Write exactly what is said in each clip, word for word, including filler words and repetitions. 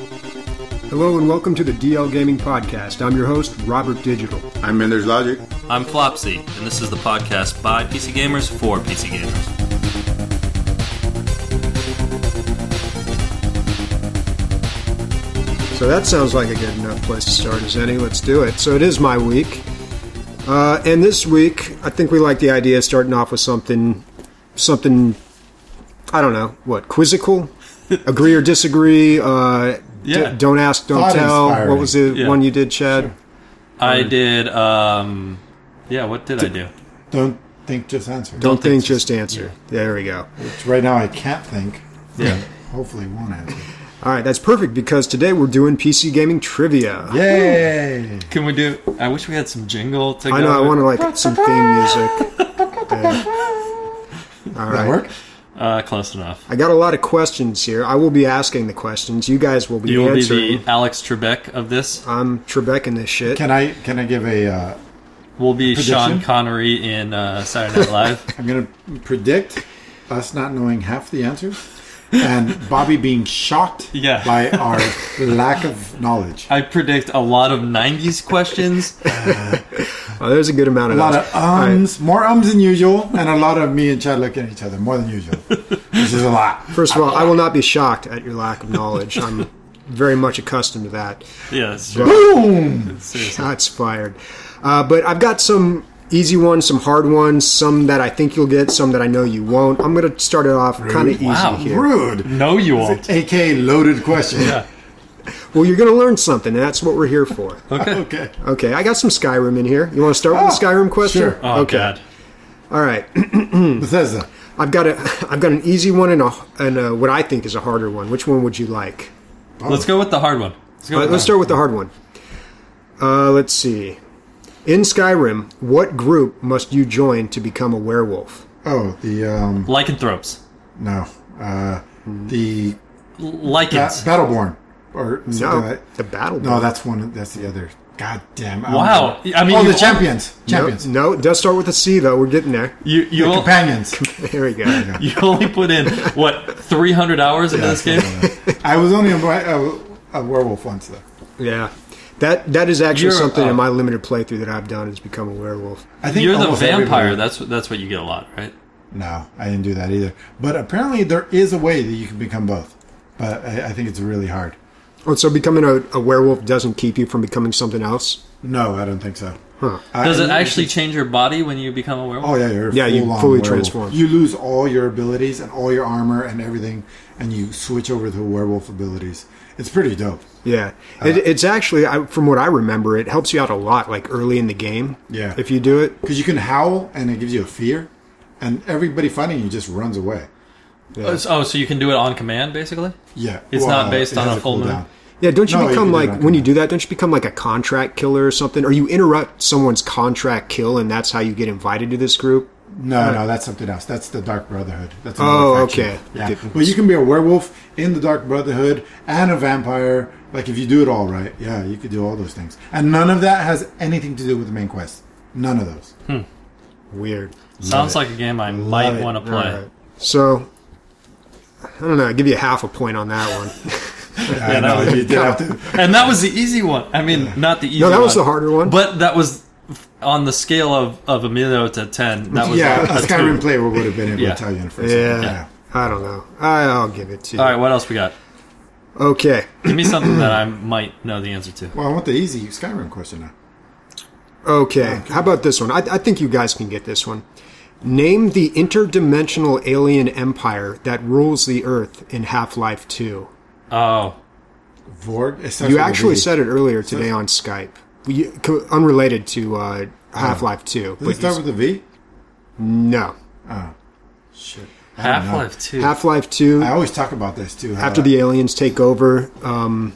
Hello and welcome to the D L Gaming Podcast. I'm your host, Robert Digital. I'm Mender's Logic. I'm Flopsy, and this is the podcast by P C Gamers for P C Gamers. So that sounds like a good enough place to start as any. Let's do it. So it is my week. Uh, and this week, I think we like the idea of starting off with something, something, I don't know, what, quizzical? Agree or disagree? Uh, Yeah. d- don't ask, don't Thought tell. inspiring. What was the Yeah. one you did, Chad? Sure. I did, um... Yeah, what did I do? Don't think, just answer. Don't, think, think, just answer. There we go. Which right now I can't think. Yeah. Hopefully won't answer. All right, that's perfect because today we're doing P C gaming trivia. Yay! Can we do... I wish we had some jingle to go I know, I with. want to like some theme music. Yeah. All That right. work? Uh, close enough. I got a lot of questions here. I will be asking the questions. You guys will be You will be answering. the Alex Trebek of this. I'm Trebek this shit. Can I can I give a? Uh, We'll be Prediction? Sean Connery in uh, Saturday Night Live. I'm gonna predict us not knowing half the answers, and Bobby being shocked Yeah. by our lack of knowledge. I predict a lot of nineties questions. Oh, there's a good amount A of lot those. of ums, more ums than usual, and a lot of me and Chad looking at each other more than usual. This is a lot. First of all, I will not be shocked at your lack of knowledge. I'm very much accustomed to that. Yeah, that's true. Boom! Seriously. Shots fired. Uh, but I've got some easy ones, some hard ones, some that I think you'll get, some that I know you won't. I'm going to start it off kind of easy Wow. here. Rude. No, you won't. A K A loaded question. Yeah. Well, you're going to learn something, and that's what we're here for. Okay. Okay. Okay, I got some Skyrim in here. You want to start with the Oh, Skyrim question? sure. Oh, okay. God. All right. Bethesda. I've got a I've got an easy one and a and a, what I think is a harder one. Which one would you like? Let's go with the hard one. Let's go All right, with let's start with the hard one. Uh, let's see. In Skyrim, what group must you join to become a werewolf? Oh, the um Lycanthropes. no. Uh the ba- Lycans. Battleborn. Or something No, like the battle. No, that's one that's the other. God damn. I'm Wow. sorry. I mean, Oh, you- the champions. Champions. No, no, it does start with a C though. We're getting there. You you, The o- companions. There we go. you only put in what three hundred hours into this game. I was only a, a, a werewolf once though. Yeah, that that is actually You're, something uh, in my limited playthrough that I've done is become a werewolf. I think You're the almost vampire. everybody- That's what that's what you get a lot, right? No, I didn't do that either. But apparently there is a way that you can become both. But I, I think it's really hard. Oh, so becoming a, a werewolf doesn't keep you from becoming something else? No, I don't think so. Huh. I- Does it I- actually change your body when you become a werewolf? Oh yeah, you're a Yeah, you full-on fully werewolf. transform. You lose all your abilities and all your armor and everything, and you switch over to werewolf abilities. It's pretty dope. Yeah, Uh, it, it's actually I, from what I remember, it helps you out a lot, like early in the game. Yeah. if you do it. Because you can howl and it gives you a fear, and everybody fighting you just runs away. Oh, so- oh, so you can do it on command, basically? Yeah, It's not based it on has a full moon? cooldown. Yeah, don't you No, you become can do like that. when you do that? Don't you become like a contract killer or something, or you interrupt someone's contract kill, and that's how you get invited to this group? No, no, that's something else. That's the Dark Brotherhood. That's Oh, another faction. okay. Yeah, Didn't- but you can be a werewolf in the Dark Brotherhood and a vampire. Like if you do it all right, yeah, you could do all those things. And none of that has anything to do with the main quest. None of those. Weird. Sounds it. like a game I might it. want to play. All right. So, I don't know. I'll give you half a point on that one. I know that was- you did have to. And that was the easy one. I mean, not the easy No, one. that was the harder one. But that was on the scale of, of Emilio to ten. That was Yeah, a, a a Skyrim two. player would have been able Yeah. to tell you in the first. Yeah. Yeah. I don't know. I, I'll give it to you. All right, what else we got? Okay. Give me something that I might know the answer to. Well, I want the easy Skyrim question now. Okay. How about this one? I, I think you guys can get this one. Name the interdimensional alien empire that rules the Earth in Half-Life two. Oh, Vorg. It starts You with a actually V. said it earlier today on Skype. You, co- unrelated to uh, Half-Life two. Does it start with a V? No. Oh, shit. I don't know. Half-Life two. Half-Life two, I always talk about this too. how after that- the aliens take over. Um,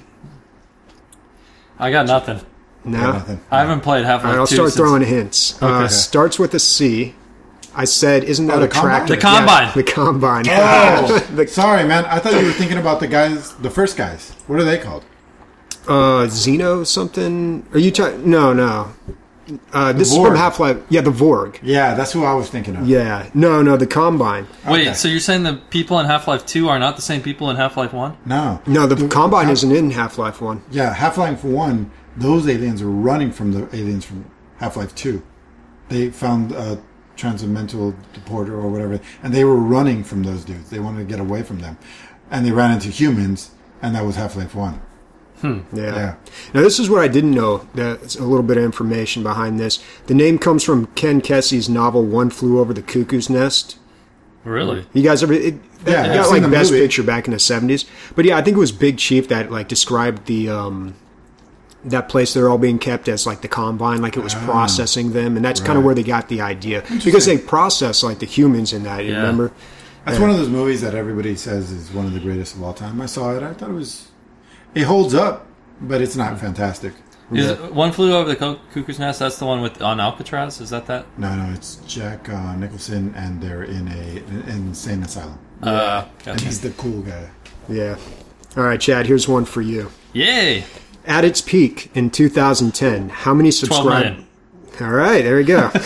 I got nothing. no. Yeah, nothing. I haven't played Half-Life All right, I'll two start since- throwing hints. Uh, Okay. starts with a C. I said, isn't that Oh, a the Combine? tractor? The Combine. Yeah, the Combine. Oh, The- sorry, man. I thought you were thinking about the guys, the first guys. What are they called? uh, Xeno something? Are you talking? No, no. Uh, this is Vorg. from Half-Life. Yeah, the Vorg. Yeah, that's who I was thinking of. Yeah. No, no, the Combine. Wait, Okay. so you're saying the people in Half-Life two are not the same people in Half-Life one? No. No, the, Combine Half- isn't in Half-Life one. Yeah, Half-Life one, those aliens are running from the aliens from Half-Life two. They found a transcendental deporter or whatever, and they were running from those dudes. They wanted to get away from them. And they ran into humans, and that was Half-Life one. Yeah. Yeah. Now, this is what I didn't know. That's a little bit of information behind this. The name comes from Ken Kesey's novel One Flew Over the Cuckoo's Nest. Really? You guys ever? It, Yeah, it I've got seen like the Best movie. Picture back in the seventies. But yeah, I think it was Big Chief that like described the um, that place they're all being kept as like the Combine, like it was processing them, and that's kind of Right. where they got the idea because they process like the humans in that. You Yeah. remember? That's one of those movies that everybody says is one of the greatest of all time. I saw it. I thought it was... It holds up, but it's not fantastic. Is it One Flew Over the Co- Cuckoo's Nest? That's the one with on Alcatraz? Is that that? No, no, it's Jack uh, Nicholson, and they're in a an insane asylum. Uh, And gotcha. he's the cool guy. Yeah. All right, Chad. Here's one for you. Yay! At its peak in two thousand ten, how many twelve subscribers? million. All right, there we go.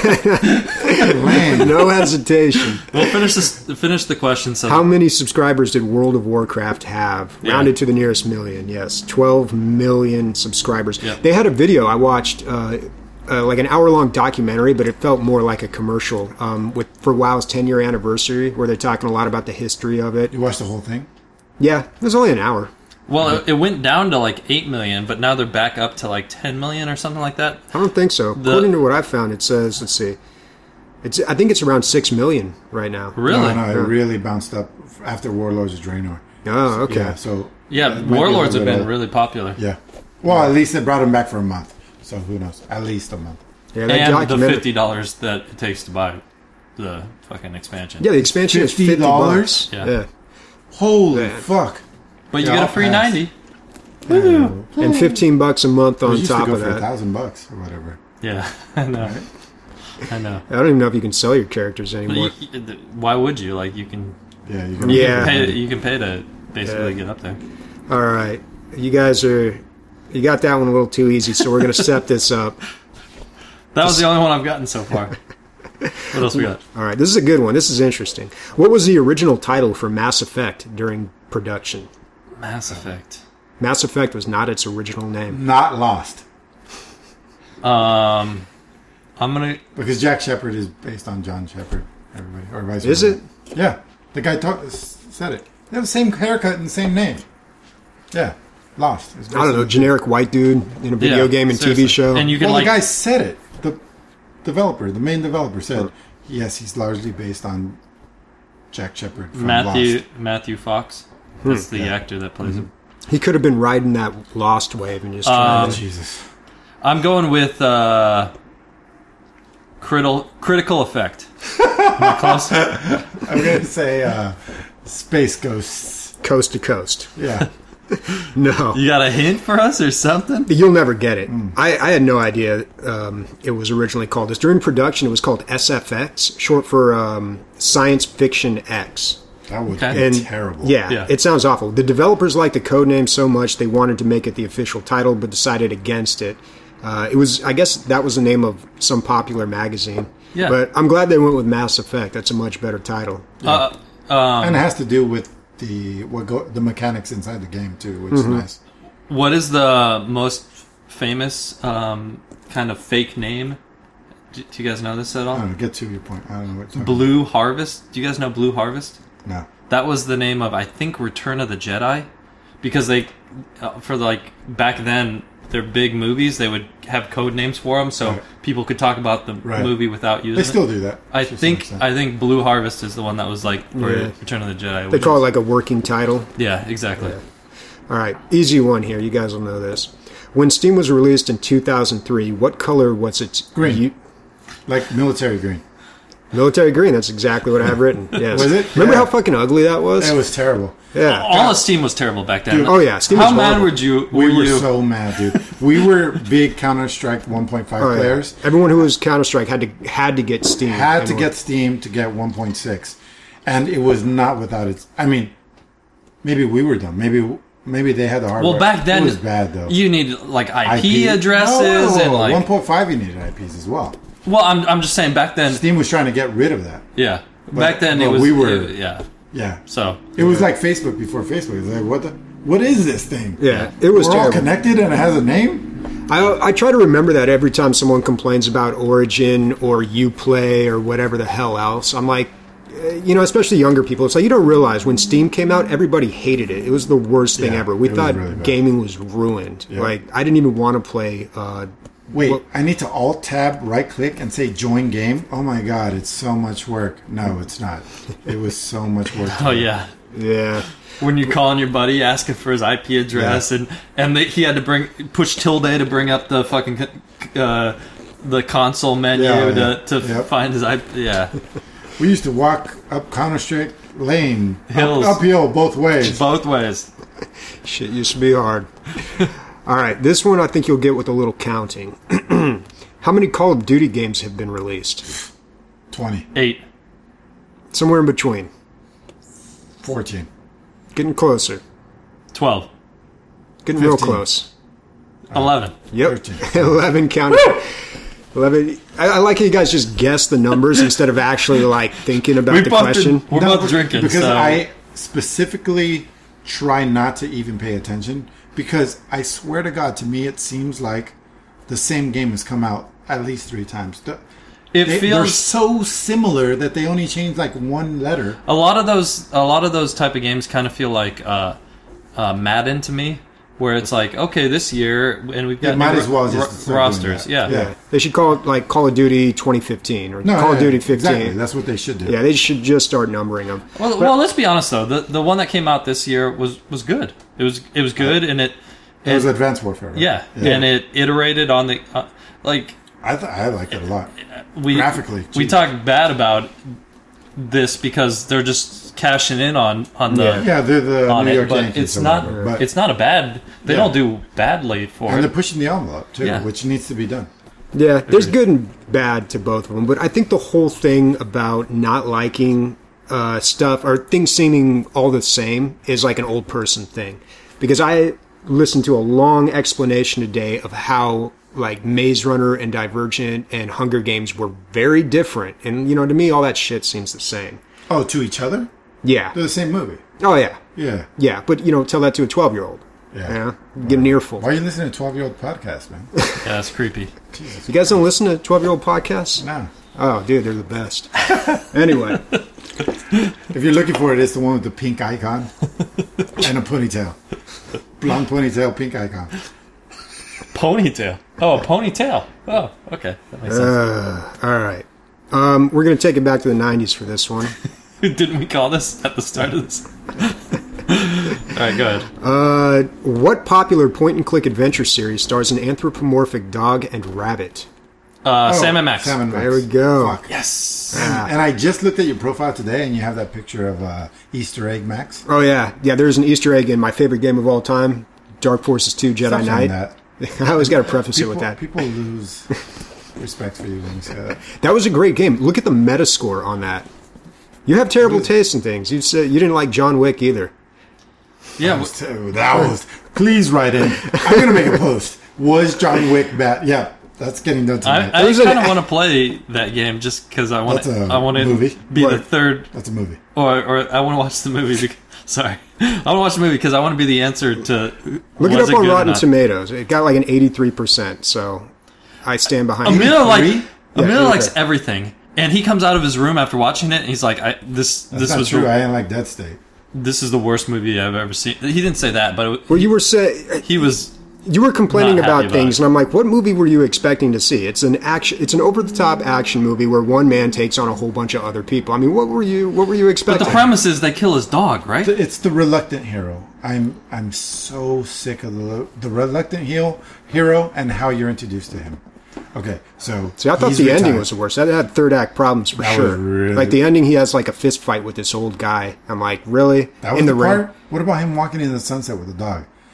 Man, No hesitation. We'll finish this. Finish the question. So How many subscribers did World of Warcraft have? Yeah. Rounded to the nearest million, yes. twelve million subscribers. Yeah. They had a video I watched, uh, uh, like an hour-long documentary, but it felt more like a commercial um, with for WoW's ten-year anniversary, where they're talking a lot about the history of it. you watched the whole thing? Yeah, it was only an hour. well, it, it went down to like eight million, but now they're back up to like ten million or something like that. I don't think so. The- According to what I found, it says, let's see, it's I think it's around six million right now. Really? No, no, it Yeah. really bounced up after Warlords of Draenor. Oh, okay. Yeah, so... Yeah, it might be a Warlords little have been bit of- really popular. Yeah. Well, at least they brought him back for a month. So who knows? At least a month. Yeah, that And the documentary- fifty dollars that it takes to buy the fucking expansion. Yeah, the expansion is fifty fifty dollars. Yeah. Yeah. Holy Man. fuck. But you Yeah, get a I'll free pass. ninety. And fifteen bucks a month We on used top to go of for a that. thousand bucks or whatever. Yeah, I know. I know. I don't even know if you can sell your characters But anymore. you, you- why would you? Like, you can, Yeah, you can. you Yeah. can pay. You can pay to basically Yeah. get up there. All right, you guys are you got that one a little too easy, so we're going to step this up. That was the only one I've gotten so far. What else we got? All right, this is a good one. This is interesting. What was the original title for Mass Effect during production? Mass Effect. Mass Effect was not its original name. Not Lost. Um, I'm gonna. Because Jack Shepard is based on John Shepard. Everybody. Or vice Is versa. it? Yeah. The guy talk, s- said it. They have the same haircut and the same name. Yeah. Lost. It's I don't know, based generic white dude in a video yeah, game and T V seriously. show. And you on- can Well, like. the guy said it. The developer, the main developer said, yes, he's largely based on Jack Shepard from Matthew Lost. Matthew Fox. That's the Yeah. actor that plays him. he could have been riding that Lost wave and just Um, trying to... Jesus. I'm going with uh, critical critical effect. Am I close? I'm going to say uh, Space Ghosts. coast to coast. Yeah. No. You got a hint for us or something? You'll never get it. Mm. I, I had no idea um, it was originally called this. During production, it was called S F X, short for um, Science Fiction X. That would Okay. be And terrible. Yeah, Yeah. it sounds awful. The developers liked the code name so much they wanted to make it the official title, but decided against it. Uh, it was, I guess, that was the name of some popular magazine. Yeah. But I'm glad they went with Mass Effect. That's a much better title. Uh, um, And it has to do with the what go, the mechanics inside the game, too, which Mm-hmm. is nice. what is the most famous um, kind of fake name? Do, do you guys know this at I all? don't know. Get to your point. I don't know what you're talking Blue Harvest. Do you guys know Blue Harvest? about. No. That was the name of, I think, Return of the Jedi, because they, uh, for like back then, their big movies, they would have code names for them, so Right. people could talk about the Right. movie without using They it. still do that. I to some think extent. I think Blue Harvest is the one that was like for Yeah. Return of the Jedi. They which call it is- like a working title. yeah, exactly. All right, easy one here. You guys will know this. When Steam was released in two thousand three, what color was its Green. u- Like military green. military green? That's exactly what I have written. Yes. Was it? Remember Yeah. how fucking ugly that was? It was terrible. yeah. All of Steam was terrible back then. Dude, Oh yeah, Steam How was mad horrible. would you? Were We were you? so mad, dude. We were big Counter Strike one point five Oh, yeah. players. Everyone who was Counter Strike had to had to get Steam. Had to Everyone. get Steam to get one point six, and it was not without its. I mean, maybe we were dumb. Maybe maybe they had the hardware. Well, back then it was bad though. You need like I P, I P addresses no, and like one point five. You needed I Ps as well. Well, I'm I'm just saying back then. Steam was trying to get rid of that. Yeah, But- back then it but was. we were- it- yeah. Yeah. So It was like Facebook before Facebook. It was like, what the? What is this thing? Yeah, it was We're all terrible. connected and it has a name. I, I try to remember that every time someone complains about Origin or Uplay or whatever the hell else. I'm like, eh, you know, especially younger people. It's like you don't realize when Steam came out, everybody hated it. It was the worst thing Yeah, ever. We it was thought really bad. gaming was ruined. Yeah. Like I didn't even want to play. Uh, Wait, Well- I need to alt tab, right click, and say join game. Oh my god, it's so much work. No, it's not. It was so much work. to oh do. yeah. yeah, When you calling your buddy asking for his I P address Yeah. and and they, he had to bring push tilde to bring up the fucking uh, the console menu Yeah, to, yeah. to Yep. find his I P. Yeah, We used to walk up Counter Strike Lane, Hills. Up, uphill both ways. both ways. shit used to be hard. All right, this one I think you'll get with a little counting. How many Call of Duty games have been released? Twenty, Eight. Somewhere in between. fourteen, Getting closer. Twelve. Getting real fifteen. close. Eleven. Yep. thirteen. eleven counted. eleven. I, I like how you guys just guess the numbers instead of actually like thinking about We the both question. been- we're No, both be- drinking because so. I specifically try not to even pay attention because I swear to God, to me it seems like the same game has come out at least three times. The- It They, they're feels so similar that they only change like one letter. a lot of those. A lot of those type of games kind of feel like uh, uh, Madden to me, where it's like, okay, this year and we've got It might new as well ro- just ro- start doing rosters. that. Yeah. Yeah. They should call it like Call of Duty twenty fifteen or No, Call of yeah, Duty fifteen. Exactly. That's what they should do. Yeah, they should just start numbering them. Well, well, let's be honest though. The the one that came out this year was was good. It was it was good, and it, It was it- Advanced Warfare. Right? yeah, and it iterated on the uh, like I th- I liked it a lot. we Graphically, we geez. talk bad about this because they're just cashing in on on the Yeah. Yeah, they're the on New it, York but Yankees it's or not whatever, but- it's not a bad. They Yeah. don't do badly for and it. they're pushing the envelope too, Yeah. which needs to be done. Yeah, there's good and bad to both of them, but I think the whole thing about not liking uh, stuff or things seeming all the same is like an old person thing. Because I listened to a long explanation today of how like Maze Runner and Divergent and Hunger Games were very different, and you know, to me, all that shit seems the same. Oh, to each other? Yeah. They're the same movie. Oh yeah. Yeah. Yeah, but you know, tell that to a twelve-year-old. Yeah. Yeah, get an earful. Why are you listening to twelve-year-old podcast, man? Yeah, it's creepy. Jesus. You guys don't listen to twelve-year-old podcasts? No. Oh, dude, they're the best. Anyway, If you're looking for it, it's the one with the pink icon and a ponytail. Blonde ponytail, pink icon. Ponytail. Oh, a ponytail. Oh, okay, that makes sense. uh, all right. Um, we're going to take it back to the nineties for this one. Didn't we call this at the start of this? All right, go ahead. Uh, what popular point-and-click adventure series stars an anthropomorphic dog and rabbit? Uh, Oh, Sam and Max. Sam and Max. There we go. Fuck. Yes. And, and I just looked at your profile today, and you have that picture of uh, Easter egg Max. Oh, yeah. Yeah, there's an Easter egg in my favorite game of all time, Dark Forces two Jedi Stop saying Knight. that. I always got to preface People, it with that. people lose respect for you when you say that. That was a great game. Look at the Metascore on that. You have terrible What is- taste in things. You said you didn't like John Wick either. Yeah. That was, ter- that was. Please write in. I'm gonna make a post. Was John Wick bad? Yeah, that's getting done tonight. I, I There's an- kind of want to play that game just because I want That's to. a I want to movie? be the What? third, that's a movie. or or I want to watch the movie. Because, sorry, I want to watch the movie because I want to be the answer to. Look it was up on good or Rotten not. Tomatoes. It got like an eighty-three percent, so I stand behind it. Emilio like Three? Emilio Yeah, likes okay. everything, and he comes out of his room after watching it, and he's like, I, "This That's this not was true. the, I didn't like Dead State. this is the worst movie I've ever seen." He didn't say that, but it, Well, you were say he was. you were complaining Not happy about about things, it. and I'm like, what movie were you expecting to see? It's an action. It's an over-the-top action movie where one man takes on a whole bunch of other people. I mean, what were you? What were you But expecting? the premise is they kill his dog, right? It's the reluctant hero. I'm I'm so sick of the the reluctant hero hero and how you're introduced to him. Okay, so See, I thought he's the ending retired. was the worst. That had third act problems for That was sure. really- Like the ending, he has like a fist fight with this old guy. I'm like, really? That was in the, the ring? part. What about him walking in the sunset with the dog?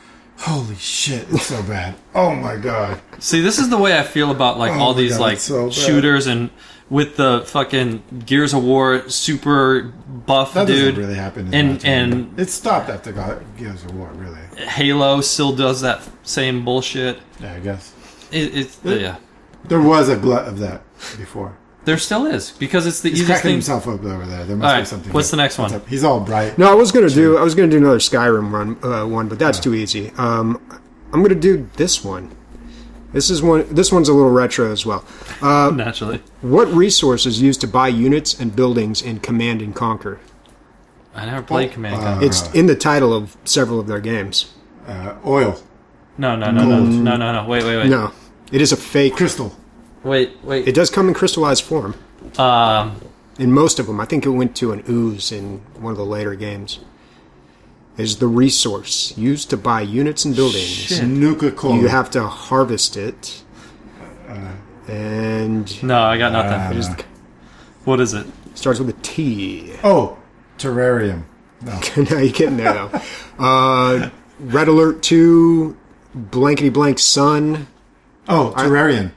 Holy shit, it's so bad. Oh my god. See, this is the way I feel about like Oh all my these God, like it's so bad. shooters and with the fucking Gears of War super buff That dude. doesn't really happen. In and my time. and it stopped after God Gears of War, really. Halo still does that same bullshit. Yeah, I guess. It, it's yeah. There was a glut of that before. There still is because it's the He's easiest cracking thing. himself up over there. There must All be right, something. what's the next What's one? up? He's all bright. No, I was gonna do. I was gonna do another Skyrim run uh, one, but that's too easy. Um, I'm gonna do this one. This is one. This one's a little retro as well. Uh, Naturally, what resources used to buy units and buildings in Command and Conquer? I never played Command and uh, Conquer. It's in the title of several of their games. Uh, oil, No, no, no, no, no, no, no. Wait, wait, wait. No, it is a fake. crystal. Wait, wait. It does come in crystallized form. Um, In most of them, I think it went to an ooze in one of the later games. Is the resource used to buy units and buildings? Shit. Nuka Cola. You have to harvest it, and no, I got nothing. Uh, it is, What is it? starts with a T. Oh, terrarium. No. Now you're getting there though. Uh, Red Alert two, blankety blank sun, Oh, terrarium.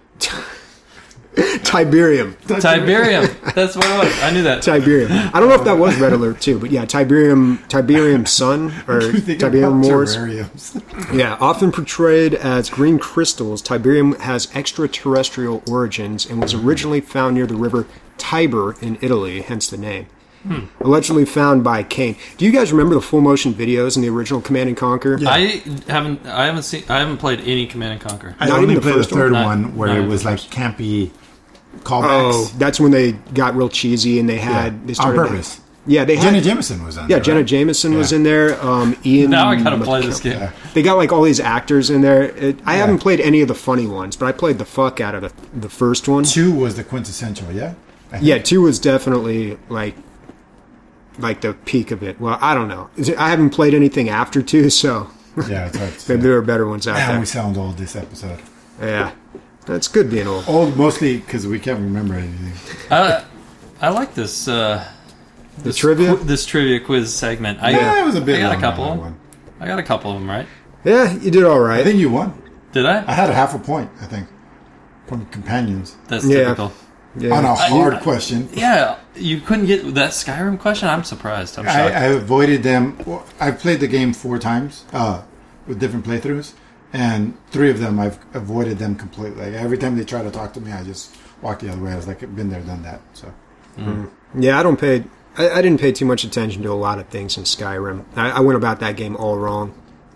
Tiberium. Tiberium. That's what it was. I knew that. Tiberium. I don't know if that was Red Alert two, but yeah, Tiberium, Tiberium Sun or You think Tiberium about Wars. terrariums. Yeah, often portrayed as green crystals, Tiberium has extraterrestrial origins and was originally found near the river Tiber in Italy, hence the name. Hmm. Allegedly found by Cain. Do you guys remember the full motion videos in the original Command and Conquer? Yeah. I haven't. I haven't seen. I haven't played any Command and Conquer. I Not only even the played the first one? third Not- one where not it even was the like first. campy Oh, callbacks. that's when they got real cheesy and they had Yeah, they on started purpose. Yeah, they had Jenna Jameson was on Yeah, there, Jenna right? Jameson was Yeah. in there. Um, Ian. Now I gotta play McKellen. this game. Yeah. They got like all these actors in there. It, I Yeah. haven't played any of the funny ones, but I played the fuck out of the, the first one. Two was the quintessential, yeah? I think. Yeah, two was definitely like like the peak of it. Well, I don't know. I haven't played anything after two, so Yeah, it's hard to say. maybe there are better ones out Man, we there. sound old this episode. Yeah, that's good being old. Old mostly because we can't remember anything. I, I like this. Uh, The this trivia. qu- this trivia quiz segment. I, Yeah, it was a bit I got long, a couple. that of 'em. one. I got a couple of them right. Yeah, you did all right. I think you won. Did I I? had a half a point, I think, from companions. That's Yeah. typical. yeah. On a I- hard I- question. Yeah, you couldn't get that Skyrim question. I'm surprised. I'm I, shocked. I avoided them. Well, I've played the game four times uh, with different playthroughs, and three of them I've avoided them completely. Like, every time they try to talk to me, I just walk the other way. I was like, I've been there, done that. So Yeah, I don't pay. I, I didn't pay too much attention to a lot of things in Skyrim. I, I went about that game all wrong.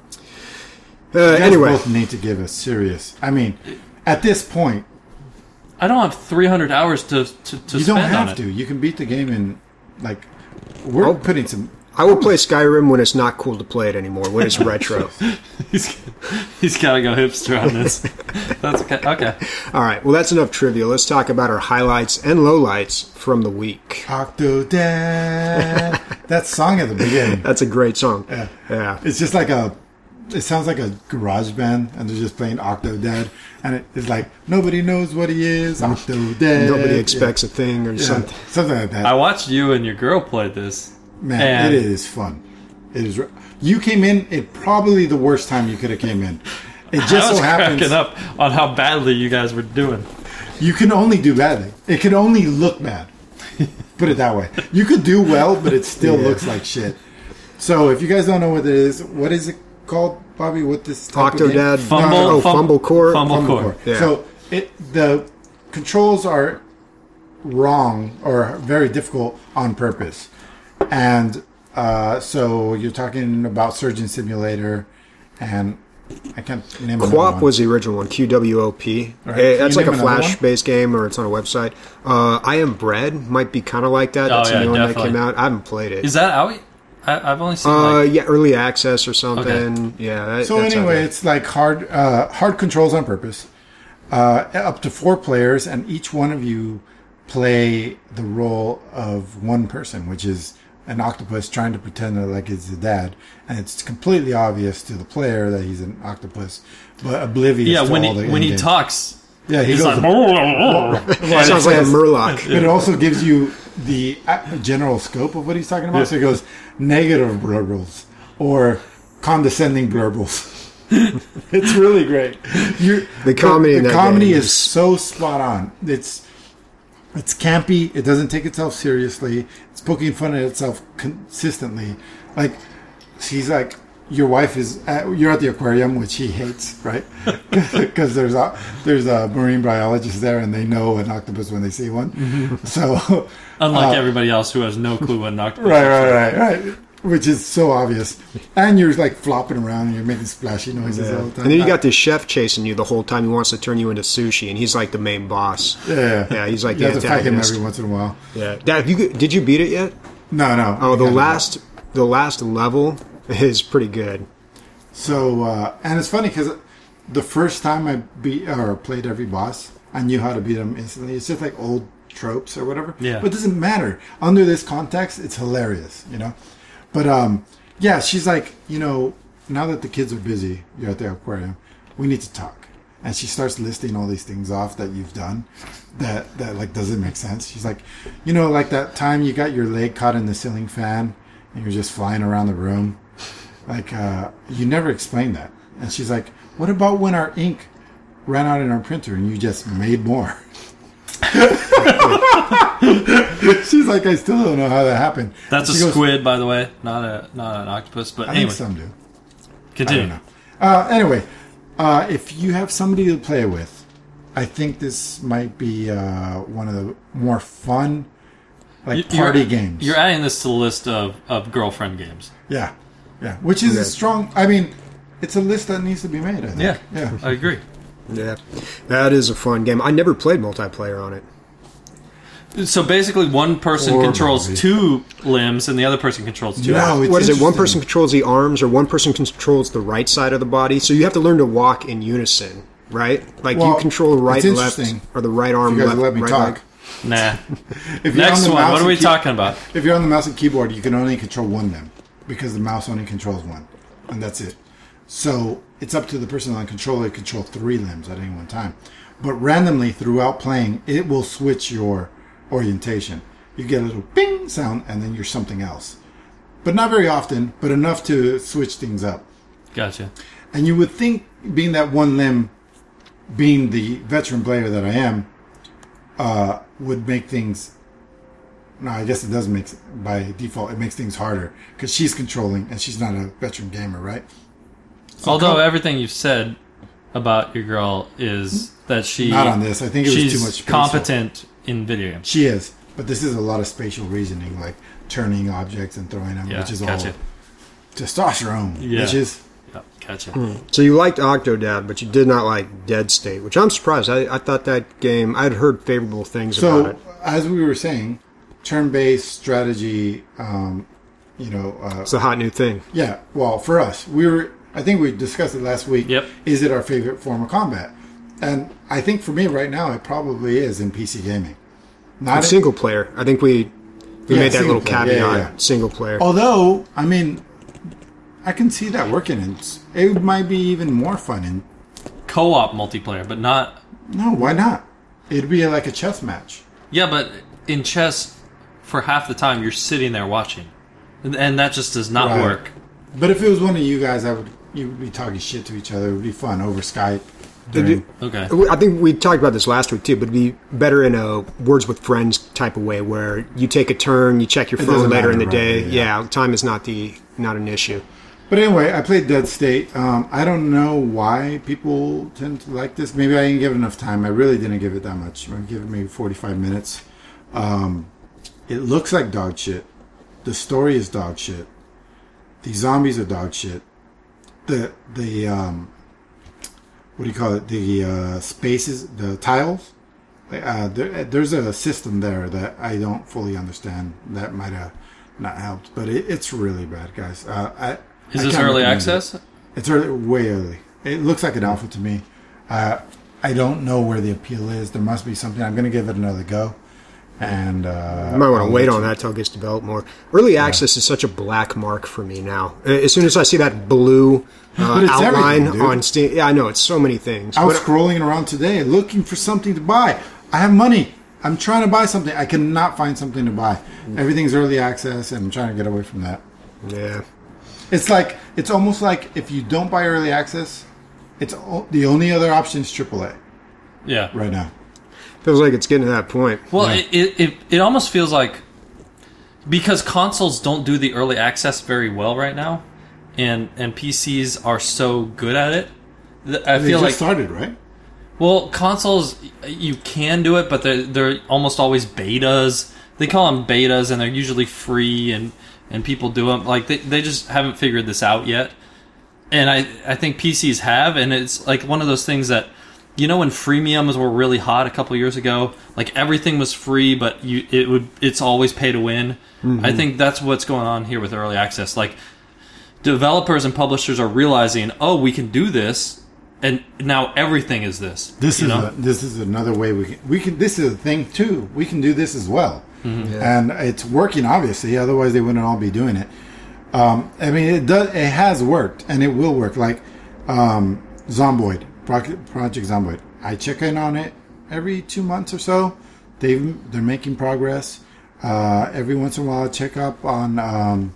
Uh, you guys anyway, both need to give a serious. I mean, at this point, I don't have three hundred hours to to, to you spend don't have on to. it. You can beat the game in like. We're Oh. putting some. I will play Skyrim when it's not cool to play it anymore. When it's retro. He's he's got to go hipster on this. That's okay. Okay. All right. Well, that's enough trivia. Let's talk about our highlights and lowlights from the week. Octodad. That song at the beginning. That's a great song. Yeah. Yeah. It's just like a. It sounds like a garage band, and they're just playing Octodad, and it, it's like nobody knows what he is. Octodad. Nobody expects a thing or yeah, something. something like that. I watched you and your girl play this. Man, and it is fun. It is. You came in at probably the worst time you could have came in. It I just was so happens cracking up on how badly you guys were doing. you can only do badly. It can only look bad. Put it that way. You could do well, but it still Yeah. looks like shit. So if you guys don't know what it is, what is it called, Bobby? What this type of game? Octodad. Fumble- Oh, fum- Fumble Core. Fumble- Fumble core. core. Yeah. So it the controls are wrong or very difficult on purpose, and uh, so you're talking about Surgeon Simulator, and I can't name another Quap one. was the original one, Q W O P. Right. Eh, Can That's you like a name another one? Flash-based game, or it's on a website. Uh, I Am Bread might be kind of like that. Oh, That's yeah, the new one that definitely. came out. I haven't played it. Is that out? I, I've only seen uh, like yeah, early access or something. Yeah. That, So that's out anyway, there. it's like hard uh, hard controls on purpose. Uh, up to four players, and each one of you play the role of one person, which is an octopus trying to pretend that like it's the dad, and it's completely obvious to the player that he's an octopus, but oblivious. yeah to when all he the when he in-game- talks. yeah, he He's goes. like, It sounds like a says- Murloc. But it also gives you the uh, general scope of what he's talking about. So it goes negative blurbles or condescending blurbles. It's really great. You're, The comedy the, in the that comedy game is is- so spot on. It's it's campy. It doesn't take itself seriously. It's poking fun at itself consistently. Like she's like, your wife is at, you're at the aquarium, which he hates, right? Because there's a there's a marine biologist there, and they know an octopus when they see one. Mm-hmm. So Unlike uh, everybody else who has no clue what an octopus right, is. right, right, right. Which is so obvious. And you're like flopping around and you're making splashy noises all the time. And then you got this chef chasing you the whole time. He wants to turn you into sushi, and he's like the main boss. yeah, Yeah, he's like you the have to fight him antagonist. every once in a while. Yeah, Dad, have you did you beat it yet? No, no. Oh, we the gotta last the last level is pretty good. So, uh, and it's funny because the first time I beat or played every boss, I knew how to beat them instantly. It's just like old tropes or whatever. Yeah. But it doesn't matter. Under this context, it's hilarious, you know? But, um, yeah, she's like, you know, now that the kids are busy, you're at the aquarium, we need to talk. And she starts listing all these things off that you've done that, that like, doesn't make sense. She's like, you know, like that time you got your leg caught in the ceiling fan and you're just flying around the room. Like, uh, you never explained that. And she's like, what about when our ink ran out in our printer and you just made more? She's like, I still don't know how that happened. That's a She goes, squid, by the way, not a not an octopus. But I anyway, think some do. I continue. don't know. Uh, anyway, uh, if you have somebody to play with, I think this might be uh, one of the more fun, like, You- party you're, games. You're adding this to the list of, of girlfriend games. Yeah. Yeah. Which is Yeah. a strong, I mean, it's a list that needs to be made, I think. Yeah, Yeah. I agree. Yeah, that is a fun game. I never played multiplayer on it. So basically, one person Or controls maybe. two limbs, and the other person controls two. No, arms. it's What is it? One interesting. person controls the arms, or one person controls the right side of the body. So you have to learn to walk in unison, right? Like Well, you control the right, it's left, interesting. or the right arm, You guys left, let me right talk. leg. Nah. If you're Next on the one. mouse What are and we key- talking about? If you're on the mouse and keyboard, you can only control one limb because the mouse only controls one, and that's it. So it's up to the person on the controller to control three limbs at any one time. But randomly throughout playing, it will switch your orientation. You get a little ping sound, and then you're something else. But not very often, but enough to switch things up. Gotcha. And you would think, being that one limb, being the veteran player that I am, uh, would make things. No, I guess it does make, by default, it makes things harder because she's controlling and she's not a veteran gamer, right? So Although co- everything you've said about your girl is that she Not on this. I think it was she's too much spatial. competent in video games. She is, but this is a lot of spatial reasoning, like turning objects and throwing them, Yeah, which is gotcha. all testosterone, Yeah. which is. Yep, gotcha. So you liked Octodad, but you did not like Dead State, which I'm surprised. I, I thought that game. I'd heard favorable things So, about it. as we were saying, turn-based strategy, um, you know, uh, It's a hot new thing. yeah. Well, for us, we were. I think we discussed it last week. Yep. Is it our favorite form of combat? And I think for me right now, it probably is in P C gaming. Not It's single player. I think we we Yeah, made that single little player. caveat. Yeah, yeah. Single player. although, I mean, I can see that working, and it's- it might be even more fun. And Co-op multiplayer, but not. no, why not? It'd be like a chess match. Yeah, but in chess, for half the time you're sitting there watching, and, and that just does not Right. work. But if it was one of you guys, I would you would be talking shit to each other. It would be fun over Skype. during- Okay. I think we talked about this last week too, but it'd be better in a words with friends type of way, where you take a turn, you check your It phone doesn't later in the matter, day. right, Yeah. yeah. time is not the not an issue. But anyway, I played Dead State. Um, I don't know why people tend to like this. Maybe I didn't give it enough time. I really didn't give it that much. I give it maybe forty-five minutes. Um, it looks like dog shit. The story is dog shit. The zombies are dog shit. The the um, what do you call it? The uh, spaces, the tiles. Uh, there, there's a system there that I don't fully understand. That might have not helped, but it, it's really bad, guys. Uh, I, Is I this can't early recommend access? It. It's early, way early. It looks like an alpha to me. Uh, I don't know where the appeal is. There must be something. I'm going to give it another go. And uh, You might want I'll to wait let on you- that till it gets developed more. Early access is such a black mark for me now. Uh, As soon as I see that blue uh, But it's outline everything, dude. on Steam, yeah, I know it's so many things. I was But- scrolling around today looking for something to buy. I have money. I'm trying to buy something. I cannot find something to buy. Everything's early access, and I'm trying to get away from that. yeah, It's like it's almost like if you don't buy early access, it's o- the only other option is triple A Yeah. right now. Feels like it's getting to that point. Well, Yeah. it, it, it it almost feels like because consoles don't do the early access very well right now, and and P Cs are so good at it. th- I They feel just like started, right? well, consoles you can do it, but they're they're almost always betas. They call them betas, and they're usually free, and, and people do them. Like they they just haven't figured this out yet. And I I think P Cs have, and it's like one of those things that. You know when freemiums were really hot a couple years ago, like everything was free, but you it would it's always pay to win. Mm-hmm. I think that's what's going on here with early access. Like developers and publishers are realizing, oh, we can do this, and now everything is this. This you is know? a, this is another way we can we can. This is a thing too. We can do this as well, Mm-hmm. Yeah. and it's working obviously. Otherwise, they wouldn't all be doing it. Um, I mean, it does. It has worked, and it will work. Like um, Zomboid. Project Zomboid. I check in on it every two months or so. They they're making progress. Uh, every once in a while, I check up on um,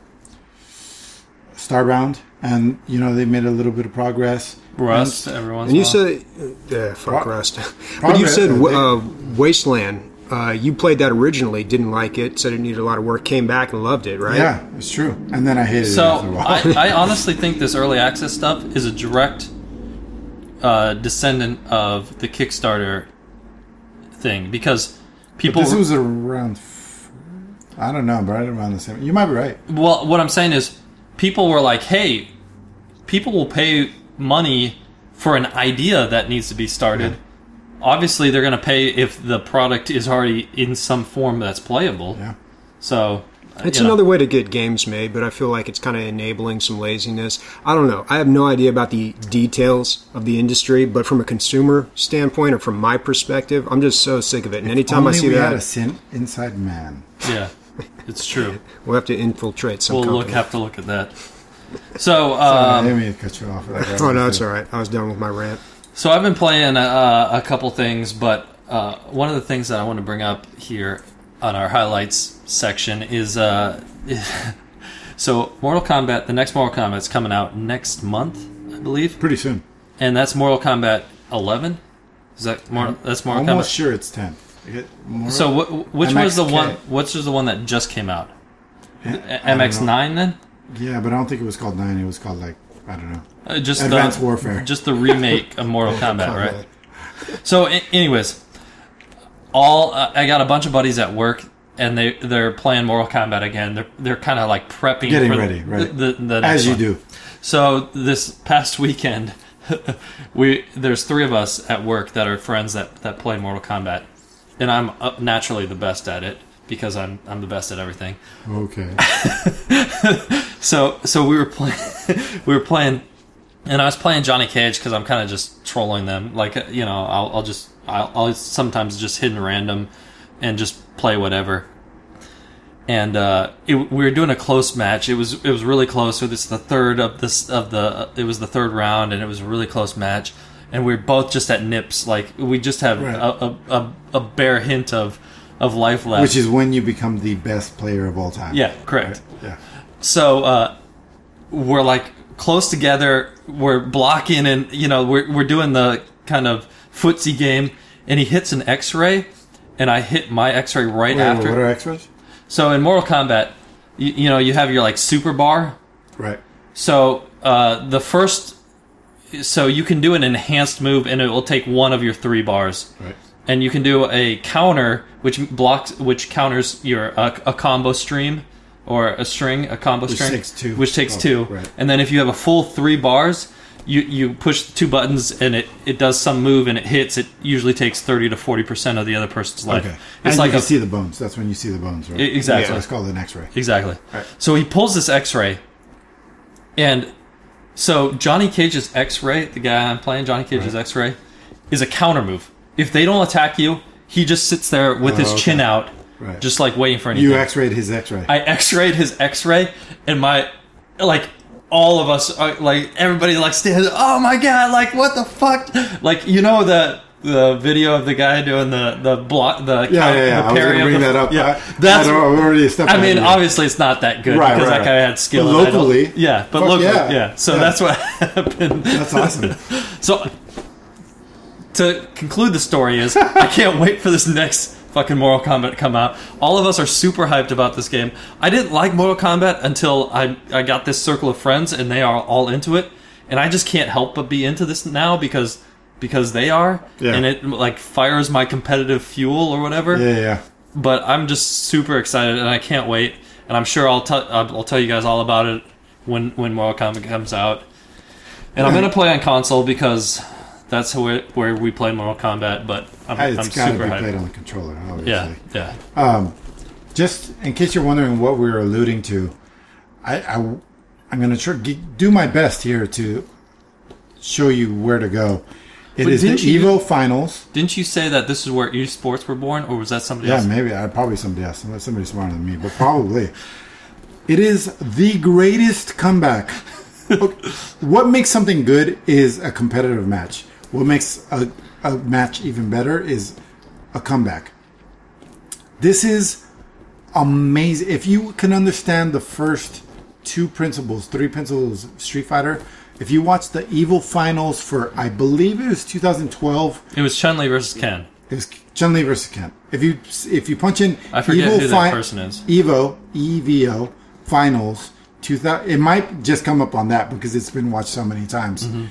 Starbound, and you know they made a little bit of progress. Rust, every once And in you a while. said, yeah, fuck Pro- Rust. But you progress, said uh, they- uh, Wasteland. Uh, you played that originally, didn't like it, said it needed a lot of work, came back and loved it, right? Yeah, it's true. And then I hated So it after a while. I, I honestly think this early access stuff is a direct uh, descendant of the Kickstarter thing because But people. this was around. f- I don't know, but right around the same. You might be right. Well, what I'm saying is, people were like, "Hey, people will pay money for an idea that needs to be started. Yeah. Obviously, they're going to pay if the product is already in some form that's playable." Yeah. So It's you know. another way to get games made, but I feel like it's kind of enabling some laziness. I don't know. I have no idea about the details of the industry, but from a consumer standpoint or from my perspective, I'm just so sick of it. And anytime I Only see we had a that, sin inside man. Yeah, it's true. we'll have to infiltrate some We'll look, company. have to look at that. So, I um, didn't mean to cut you off. Like, Oh, no, it's all right. I was done with my rant. so I've been playing uh, a couple things, but uh, one of the things that I want to bring up here on our highlights section is uh, so Mortal Kombat. The next Mortal Kombat is coming out next month, I believe, Pretty soon. and that's Mortal Kombat eleven. Is that more? That's Mortal Almost Kombat. sure it's ten. It- Mortal- So wh- which M X was the K. one? Which was the one that just came out? I don't M X nine then? Yeah, but I don't think it was called nine. It was called like I don't know. Uh, just Advanced the, Warfare. Just the remake of Mortal Kombat, Kombat. right? So, I- anyways, all uh, I got a bunch of buddies at work, and they they're playing Mortal Kombat again. They're they're kind of like prepping, Getting for ready, the, right. The, the next As you one. do. So this past weekend, we there's three of us at work that are friends that that play Mortal Kombat, and I'm uh, naturally the best at it because I'm I'm the best at everything. Okay. So so we were playing we were playing, and I was playing Johnny Cage because I'm kind of just trolling them. Like uh, you know, I'll, I'll just I'll, I'll sometimes just hit and random, and just play whatever. And uh, it, we were doing a close match. It was it was really close. So this is the third of this of the it was the third round, and it was a really close match. And we were both just at nips. Like we just have Right. a, a, a, a bare hint of of life left. Which is when you become the best player of all time. yeah, correct. Right? Yeah. So uh, we're like close together. We're blocking, and you know we're we're doing the kind of footsie game. And he hits an X-ray, and I hit my X-ray right Wait, after. what are extras? So in Mortal Kombat, you, you know you have your like super bar. Right. So uh, the first, so you can do an enhanced move, and it will take one of your three bars. Right. And you can do a counter, which blocks, which counters your uh, a combo stream. Or a string, a combo Which string, takes two. which takes Oh, two, right. and then if you have a full three bars, you, you push the two buttons and it, it does some move and it hits. It usually takes thirty to forty percent of the other person's life. Okay. It's and like you can a, see the bones. That's when you see the bones, right? E- exactly. Yeah, it's called an X-ray. exactly. Right. So he pulls this X-ray, and so Johnny Cage's X-ray, the guy I'm playing, Johnny Cage's Right. X-ray, is a counter move. If they don't attack you, he just sits there with Oh, his okay. chin out, Right. just like waiting for anything. You X-rayed his X-ray. I X-rayed his X-ray, and my like all of us are like everybody like stands. Oh my god! Like what the fuck? Like you know the the video of the guy doing the the block the Yeah, yeah, yeah. the I was parry going to of bring the, that up. Yeah, I, that's. I don't know, we're already a step I mean, ahead here. obviously it's not that good Right, because right, that guy right. had skill. But and I don't- locally, yeah, but fuck locally, yeah. yeah. So Yeah. that's what happened. That's awesome. So to conclude the story is, I can't wait for this next fucking Mortal Kombat to come out. All of us are super hyped about this game. I didn't like Mortal Kombat until I I got this circle of friends and they are all into it, and I just can't help but be into this now because because they are, Yeah. and it like fires my competitive fuel or whatever. Yeah, yeah. But I'm just super excited and I can't wait. And I'm sure I'll tell I'll tell you guys all about it when when Mortal Kombat comes out. And I'm gonna play on console because that's where where we play Mortal Kombat. But I'm, It's I'm got to super be hyped. played on the controller, obviously. Yeah, yeah. Um, just in case you're wondering what we were alluding to, I, I I'm going to try g- do my best here to show you where to go. It But is the didn't you- Evo Finals. Didn't you say that this is where esports were born, or was that somebody Yeah, else? maybe I probably somebody else, somebody smarter than me, but probably. It is the greatest comeback. Okay, what makes something good is a competitive match. What makes a, a match even better is a comeback. This is amazing. If you can understand the first two principles, three principles of Street Fighter, if you watch the Evo Finals for, I believe it was two thousand twelve, It was Chun-Li versus Ken. it was Chun-Li versus Ken. If you if you punch in I forget Evo who that person is. Evo E V O Finals two thousand, it might just come up on that because it's been watched so many times. Mm-hmm.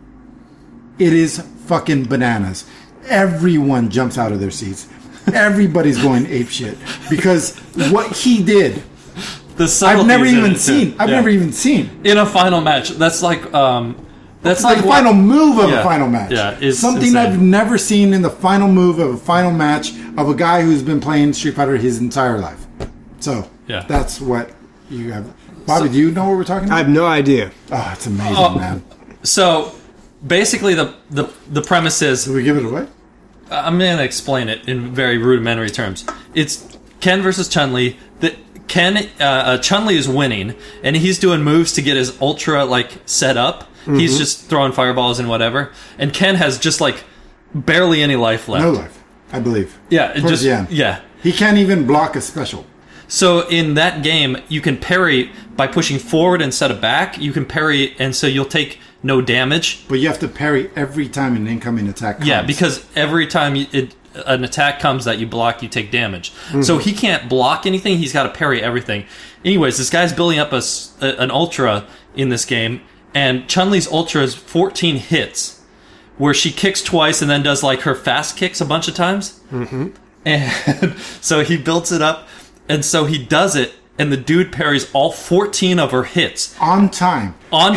It is fucking bananas. Everyone jumps out of their seats. Everybody's going apeshit because what he did, The I've never subtleties in even it, too. seen. I've Yeah. never even seen. in a final match. That's like um, that's It's like like the what- final move of Yeah. a final match. Yeah, it's something insane. I've never seen in the final move of a final match of a guy who's been playing Street Fighter his entire life. So Yeah. that's what you have. Bobby, So- do you know what we're talking I about? have no idea. Oh, it's amazing, Oh. man. So basically, the the the premise is Did we give it away? I'm going to explain it in very rudimentary terms. It's Ken versus Chun-Li. The, Ken, uh, uh, Chun-Li is winning, and he's doing moves to get his ultra like set up. Mm-hmm. He's just throwing fireballs and whatever. And Ken has just like barely any life left. No life, I believe. Yeah, it Towards just the end. yeah. He can't even block a special. So in that game, you can parry by pushing forward instead of back. You can parry, and so you'll take no damage. But you have to parry every time an incoming attack comes. Yeah, because every time you, it, an attack comes that you block, you take damage. So he can't block anything. He's got to parry everything. Anyways, this guy's building up a, s- a- an ultra in this game, and Chun-Li's ultra is fourteen hits, where she kicks twice and then does like her fast kicks a bunch of times. Mm-hmm. And so he builds it up, and so he does it, and the dude parries all fourteen of her hits on time. on.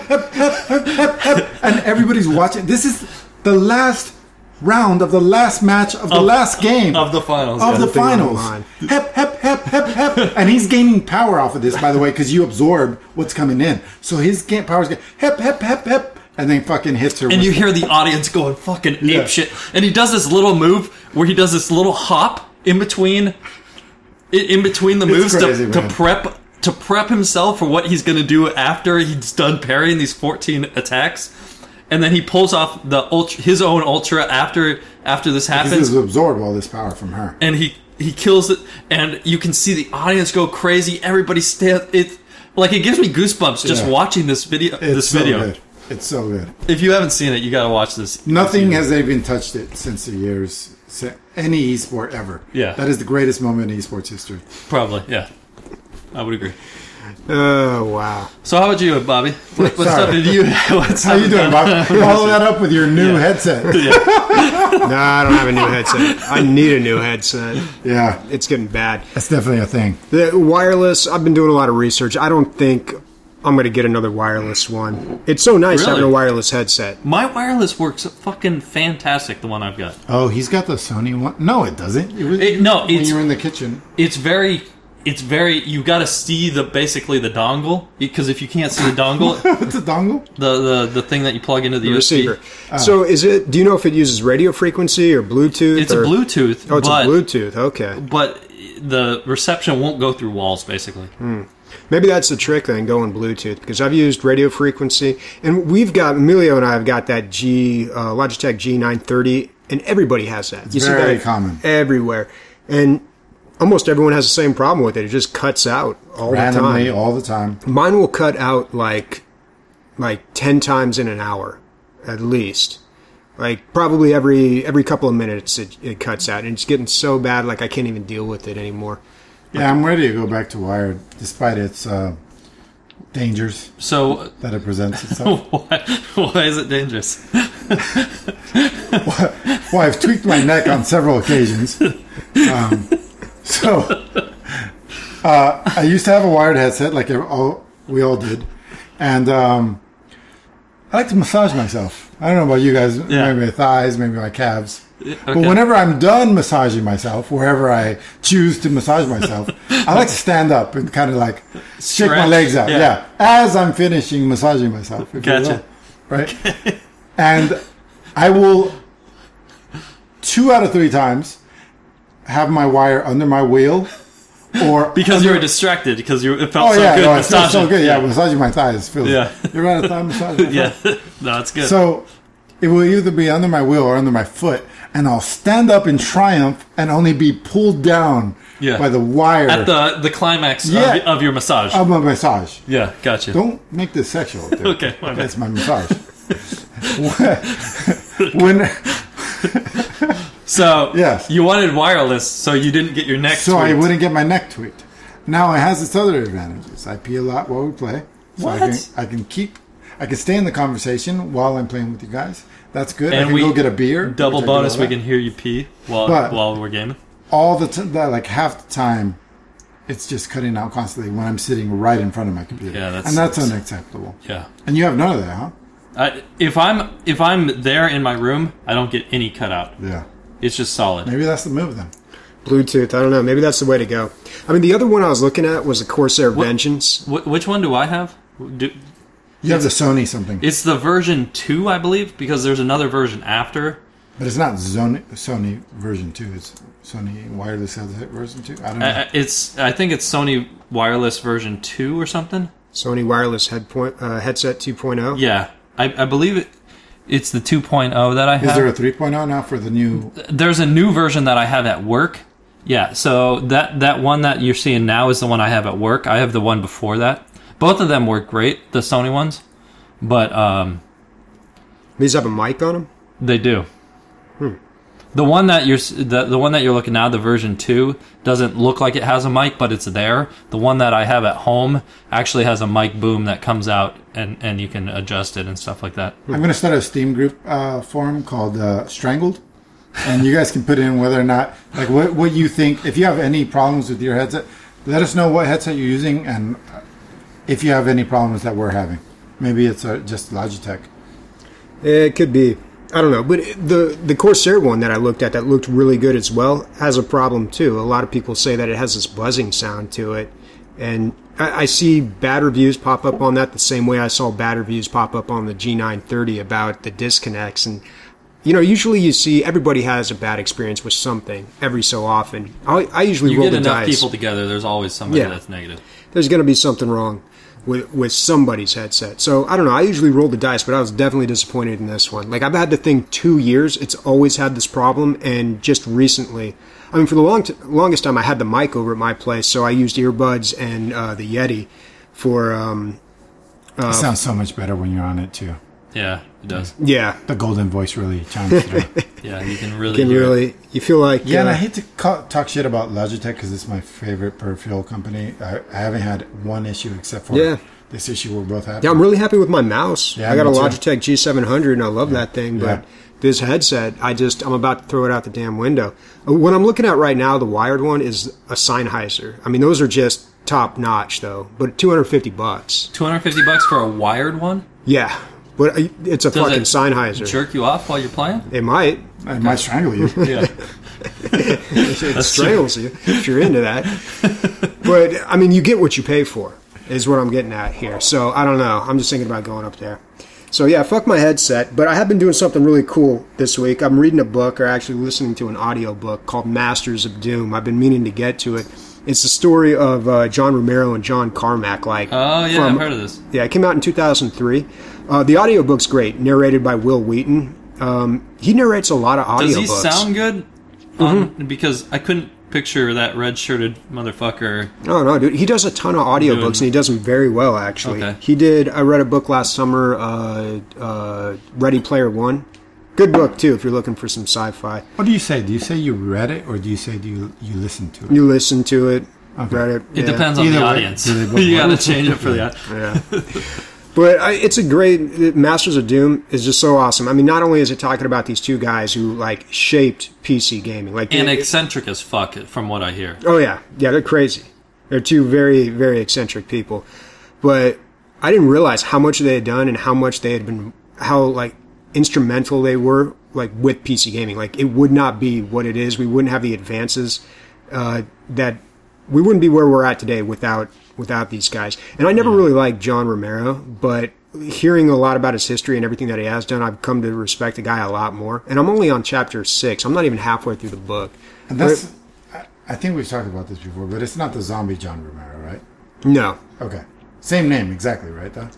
And everybody's watching. This is the last round of the last match of the Of- last game of the finals, Of yeah. the The thing on the finals. line. Hep hep hep hep hep. And he's gaining power off of this, by the way, because you absorb what's coming in. So his game power's getting hep hep hep hep, and then fucking hits her. And with you hear the audience going fucking Yeah. ape shit. And he does this little move where he does this little hop in between, in in between the moves crazy, to, to man. prep to prep himself for what he's going to do after he's done parrying these fourteen attacks. And then he pulls off the ultra, his own ultra after after this Because happens, he's absorbed all this power from her. and he he kills it. And you can see the audience go crazy. Everybody stand it. Like it gives me goosebumps just Yeah. watching this video. It's this so video. good. It's so good. If you haven't seen it, you got to watch this. Nothing has even touched it since the years, si- any esport ever. Yeah. That is the greatest moment in esports history. Probably, yeah. I would agree. Oh, wow. So how about you, Bobby? What, what Sorry. stuff did you? What's How you doing, Bob? Follow that up with your new Yeah. headset. No, I don't have a new headset. I need a new headset. Yeah, It's getting bad. that's definitely a thing. The wireless, I've been doing a lot of research. I don't think I'm going to get another wireless one. It's so nice Really? having a wireless headset. My wireless works fucking fantastic. The one I've got. Oh, he's got the Sony one. No, it doesn't. It was, It- no, when it's- you were in the kitchen. It's very. It's very. You got to see the basically the dongle because if you can't see the dongle, What's a dongle? the, the the thing that you plug into the, The U S B, receiver. So is it, do you know if it uses radio frequency or Bluetooth? it's a or- Bluetooth. Oh, it's but, a Bluetooth. Okay. But the reception won't go through walls. Basically, Maybe that's the trick then, going Bluetooth, because I've used radio frequency, and we've got, Emilio and I have got that G, uh, Logitech G nine thirty and everybody has that. It's you very see that common. everywhere, and almost everyone has the same problem with it. It just cuts out all Randomly, the time. all the time. Mine will cut out like like ten times in an hour, at least. Like probably every every couple of minutes it, it cuts out, and it's getting so bad like I can't even deal with it anymore. Yeah, I'm ready to go back to wired, despite its uh, dangers So, that it presents itself. why, why is it dangerous? Well, I've tweaked my neck on several occasions. Um, so, uh, I used to have a wired headset, like all, we all did, and um, I like to massage myself. I don't know about you guys, Yeah. maybe my thighs, maybe my calves. Okay. But whenever I'm done massaging myself, wherever I choose to massage myself, I like to stand up and kind of like shake my Stretch, legs out. yeah. Yeah. As I'm finishing massaging myself. If Gotcha. you will, right? And I will, two out of three times, have my wire under my wheel. Or Because under, you were distracted, because you it felt Oh, so yeah. good No, it feels massaging. so good. Yeah, massaging my thighs feels Yeah. You ever had a thigh massage? Yeah. No, it's good. So it will either be under my wheel or under my foot, and I'll stand up in triumph and only be pulled down Yeah. by the wire At the the climax Yeah. of, of your massage. of my massage. yeah, gotcha. Don't make this sexual. Dude. Okay, my bad. That's my massage. when So, Yes. you wanted wireless, so you didn't get your neck so I tweaked. wouldn't get my neck tweaked. Now it has its other advantages. I pee a lot while we play, so I What? can I can keep I can stay in the conversation while I'm playing with you guys. That's good. I And can we go get a beer. Double which I do bonus, all we that. can hear you pee while But- while we're gaming. all the time, like half the time, it's just cutting out constantly when I'm sitting right in front of my computer. Yeah, that's- and that's that's- unacceptable. Yeah. And you have none of that, huh? I, if I'm if I'm there in my room, I don't get any cutout. Yeah. It's just solid. Maybe that's the move then. Bluetooth, I don't know. Maybe that's the way to go. I mean, the other one I was looking at was the Corsair Vengeance. Wh- which one do I have? Do, You have the Sony something, it's the version two, I believe, because there's another version after. but it's not Sony, Sony version two. It's Sony wireless headset version two. I don't know. I, I- it's I think it's Sony wireless version two or something. Sony wireless head point, uh, headset two point oh. Yeah, I, I believe it. It's the two point oh that I have. Is there a three point oh now for the new? There's a new version that I have at work. Yeah, so that that one that you're seeing now is the one I have at work. I have the one before that. Both of them work great, the Sony ones, but um, These have a mic on them? they do. The one that you're the, the one that you're looking at, the version two, doesn't look like it has a mic, but it's there. The one that I have at home actually has a mic boom that comes out, and, and you can adjust it and stuff like that. I'm going to start a Steam group uh, forum called uh, Strangled, and you guys can put in whether or not, like, what what you think. If you have any problems with your headset, let us know what headset you're using, and if you have any problems that we're having. Maybe it's uh, just Logitech. It could be. I don't know. But the the Corsair one that I looked at that looked really good as well has a problem too. A lot of people say that it has this buzzing sound to it. And I, I see bad reviews pop up on that the same way I saw bad reviews pop up on the G nine thirty about the disconnects. And, you know, usually you see everybody has a bad experience with something every so often. I, I usually You roll get the enough dice. people together, there's always somebody Yeah. that's negative. There's going to be something wrong with with somebody's headset. So I don't know. I usually roll the dice, but I was definitely disappointed in this one. Like I've had the thing two years. It's always had this problem, and just recently, I mean, for the long t- longest time, I had the mic over at my place, so I used earbuds and uh, the Yeti for um, It sounds so much better when you're on it too. Yeah, it does. yeah. The golden voice really chimes through. Yeah, you can really Can hear it. really you feel like Yeah, and uh, I hate to ca- talk shit about Logitech because it's my favorite peripheral company. I, I haven't had one issue except for Yeah. this issue we're both happy. Yeah, I'm really happy with my mouse. Yeah, I got a me too. Logitech G seven hundred, and I love that thing. But Yeah. this headset, I just I'm about to throw it out the damn window. Uh, What I'm looking at right now, the wired one, is a Sennheiser. I mean, those are just top notch, though. But two hundred fifty bucks. two hundred fifty bucks for a wired one? Yeah, but uh, it's a Does fucking it Sennheiser. Jerk you off while you're playing? It might. I might strangle you. Yeah. It strangles you if you're into that. But I mean, you get what you pay for, is what I'm getting at here. So I don't know. I'm just thinking about going up there. So yeah, fuck my headset. But I have been doing something really cool this week. I'm reading a book, or actually listening to an audio book called Masters of Doom. I've been meaning to get to it. It's the story of uh, John Romero and John Carmack. Like, Oh, yeah, from- I've heard of this. Yeah, it came out in two thousand three. Uh, the audiobook's great, narrated by Will Wheaton. Um, he narrates a lot of audiobooks. Does he sound good? On, mm-hmm. Because I couldn't picture that red-shirted motherfucker. Oh, no, dude. He does a ton of audiobooks, and he does them very well, actually. Okay. He did, I read a book last summer, uh, uh, Ready Player One. Good book, too, if you're looking for some sci-fi. What do you say? Do you say you read it, or do you say do you, you listen to it? You listen to it, okay. read it. It yeah. depends on Either the way, audience. they You gotta change it for the audience. Yeah. But I, it's a great... Masters of Doom is just so awesome. I mean, not only is it talking about these two guys who, like, shaped P C gaming. like And it, eccentric as fuck, from what I hear. Oh, yeah. Yeah, they're crazy. They're two very, very eccentric people. But I didn't realize how much they had done and how much they had been... How, like, instrumental they were, like, with P C gaming. Like, it would not be what it is. We wouldn't have the advances uh, that... We wouldn't be where we're at today without without these guys. And I never really liked John Romero, but hearing a lot about his history and everything that he has done, I've come to respect the guy a lot more. And I'm only on chapter six. I'm not even halfway through the book. And that's, I, I think we've talked about this before, but it's not the zombie John Romero, right? No. Okay. Same name, exactly, right? Though?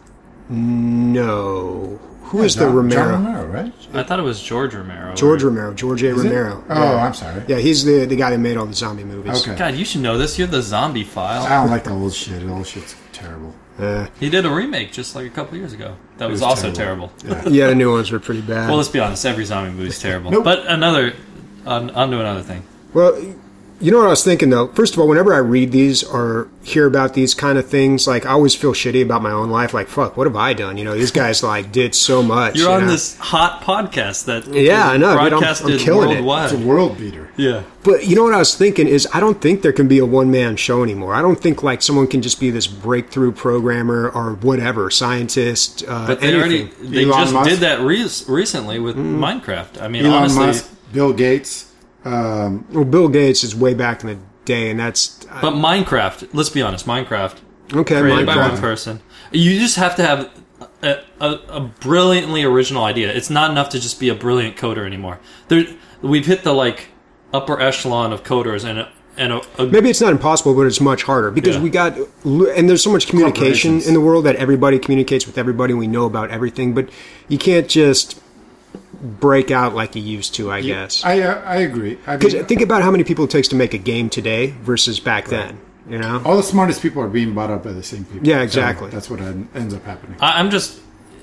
No. Who Yeah, is the John, Romero? John Romero, right? I thought it was George Romero. George or- Romero. George A. Is it? Romero. Oh, yeah. I'm sorry. Yeah, he's the the guy that made all the zombie movies. Okay. God, you should know this. You're the zombie file. I don't like the old shit. The old shit's terrible. Uh, He did a remake just like a couple years ago. That was, was also terrible. terrible. Yeah. yeah, the new ones were pretty bad. Well, let's be honest. Every zombie movie is terrible. Nope. But another, on, on to another thing. Well, you know what I was thinking, though? First of all, whenever I read these or hear about these kind of things, like, I always feel shitty about my own life. Like, fuck, what have I done? You know, these guys, like, did so much. You're you on know? this hot podcast that Yeah, I know, dude. I'm- I'm broadcasted killing it. worldwide. It's a world beater. Yeah. But you know what I was thinking is I don't think there can be a one-man show anymore. I don't think, like, someone can just be this breakthrough programmer or whatever, scientist, uh, But they anything. already, they Elon just Musk? did that re- recently with Minecraft. I mean, Elon honestly. Musk, Bill Gates. Um, Well, Bill Gates is way back in the day, and that's... But Minecraft, let's be honest, Minecraft, okay, created by Minecraft. one person. You just have to have a, a, a brilliantly original idea. It's not enough to just be a brilliant coder anymore. There, we've hit the like upper echelon of coders, and a, and a, a Maybe it's not impossible, but it's much harder because Yeah. we got, and there's so much communication Corporations. in the world that everybody communicates with everybody. We know about everything, but you can't just break out like you used to, I guess. I uh, I agree. I Because mean, think about how many people it takes to make a game today versus back then. You know? all the smartest people are being bought up by the same people. Yeah, exactly. So that's what en- ends up happening. I, I'm just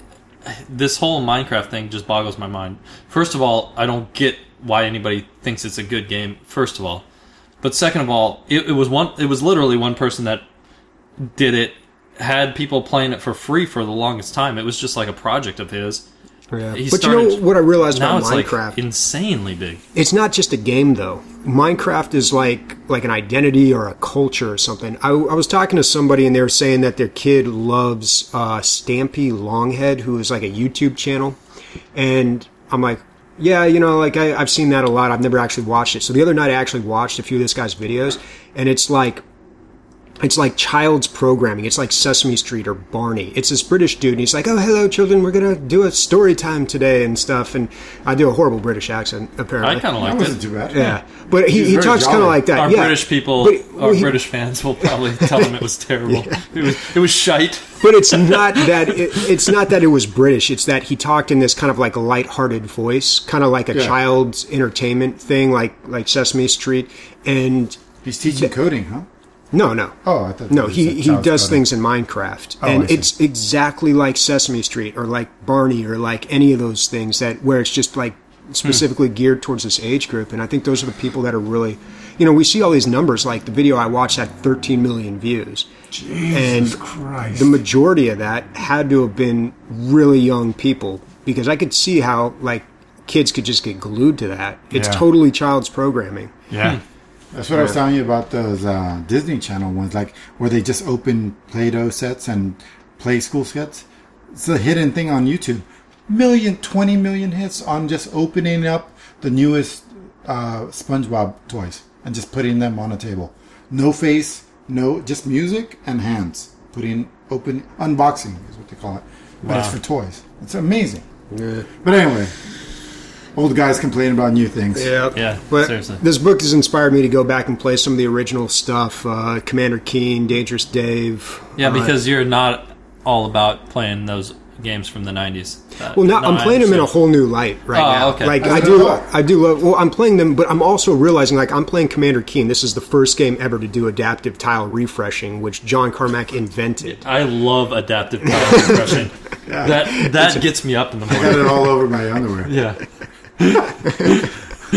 this whole Minecraft thing just boggles my mind. First of all, I don't get why anybody thinks it's a good game. First of all, but second of all, it, it was one. It was literally one person that did it. Had people playing it for free for the longest time. It was just like a project of his. Yeah. He But you know started- what I realized Now about it's Minecraft? like insanely big. It's not just a game, though. Minecraft is like like an identity or a culture or something. I, I was talking to somebody, and they were saying that their kid loves uh, Stampy Longhead, who is like a YouTube channel. And I'm like, yeah, you know, like I, I've seen that a lot. I've never actually watched it. So the other night, I actually watched a few of this guy's videos, and it's like it's like child's programming. It's like Sesame Street or Barney. It's this British dude, and he's like, "Oh, hello, children. We're gonna do a story time today and stuff." And I do a horrible British accent, apparently. I kind of That liked wasn't it. too bad. Yeah, but he, He's he very talks kind of jolly. like that. Our yeah. British people, But- well, our he- British fans will probably tell him it was terrible. It was it was shite. But it's not that it, it's not that it was British. It's that he talked in this kind of like a lighthearted voice, kind of like a Yeah. child's entertainment thing, like like Sesame Street. And He's teaching coding, huh? no, no, Oh, I thought. no, you he said he child's does coding. things in Minecraft, Oh, I and see. it's exactly like Sesame Street or like Barney or like any of those things that where it's just like specifically geared towards this age group. And I think those are the people that are really, you know, we see all these numbers. Like the video I watched had thirteen million views. Jesus and Christ. the majority of that had to have been really young people because I could see how like kids could just get glued to that. It's Yeah. totally child's programming. Yeah. That's what I was telling you about those uh, Disney Channel ones, like where they just open Play-Doh sets and play school sets. It's a hidden thing on YouTube. Million, twenty million hits on just opening up the newest uh, SpongeBob toys and just putting them on a table. No face, no, just music and hands. Putting open, unboxing is what they call it. But it's Wow. for toys. It's amazing. Yeah. But anyway, old guys complain about new things. Yeah, Yeah, But seriously. this book has inspired me to go back and play some of the original stuff. Uh, Commander Keen, Dangerous Dave. Yeah, uh, because you're not all about playing those games from the nineties. Well, now I'm playing them in a whole new light right Oh, now. okay. Like I I don't do, know. I do love. Well, I'm playing them, but I'm also realizing like I'm playing Commander Keen. This is the first game ever to do adaptive tile refreshing, which John Carmack invented. I love adaptive tile refreshing. That that gets me up in the I got morning. it all over my underwear. Yeah.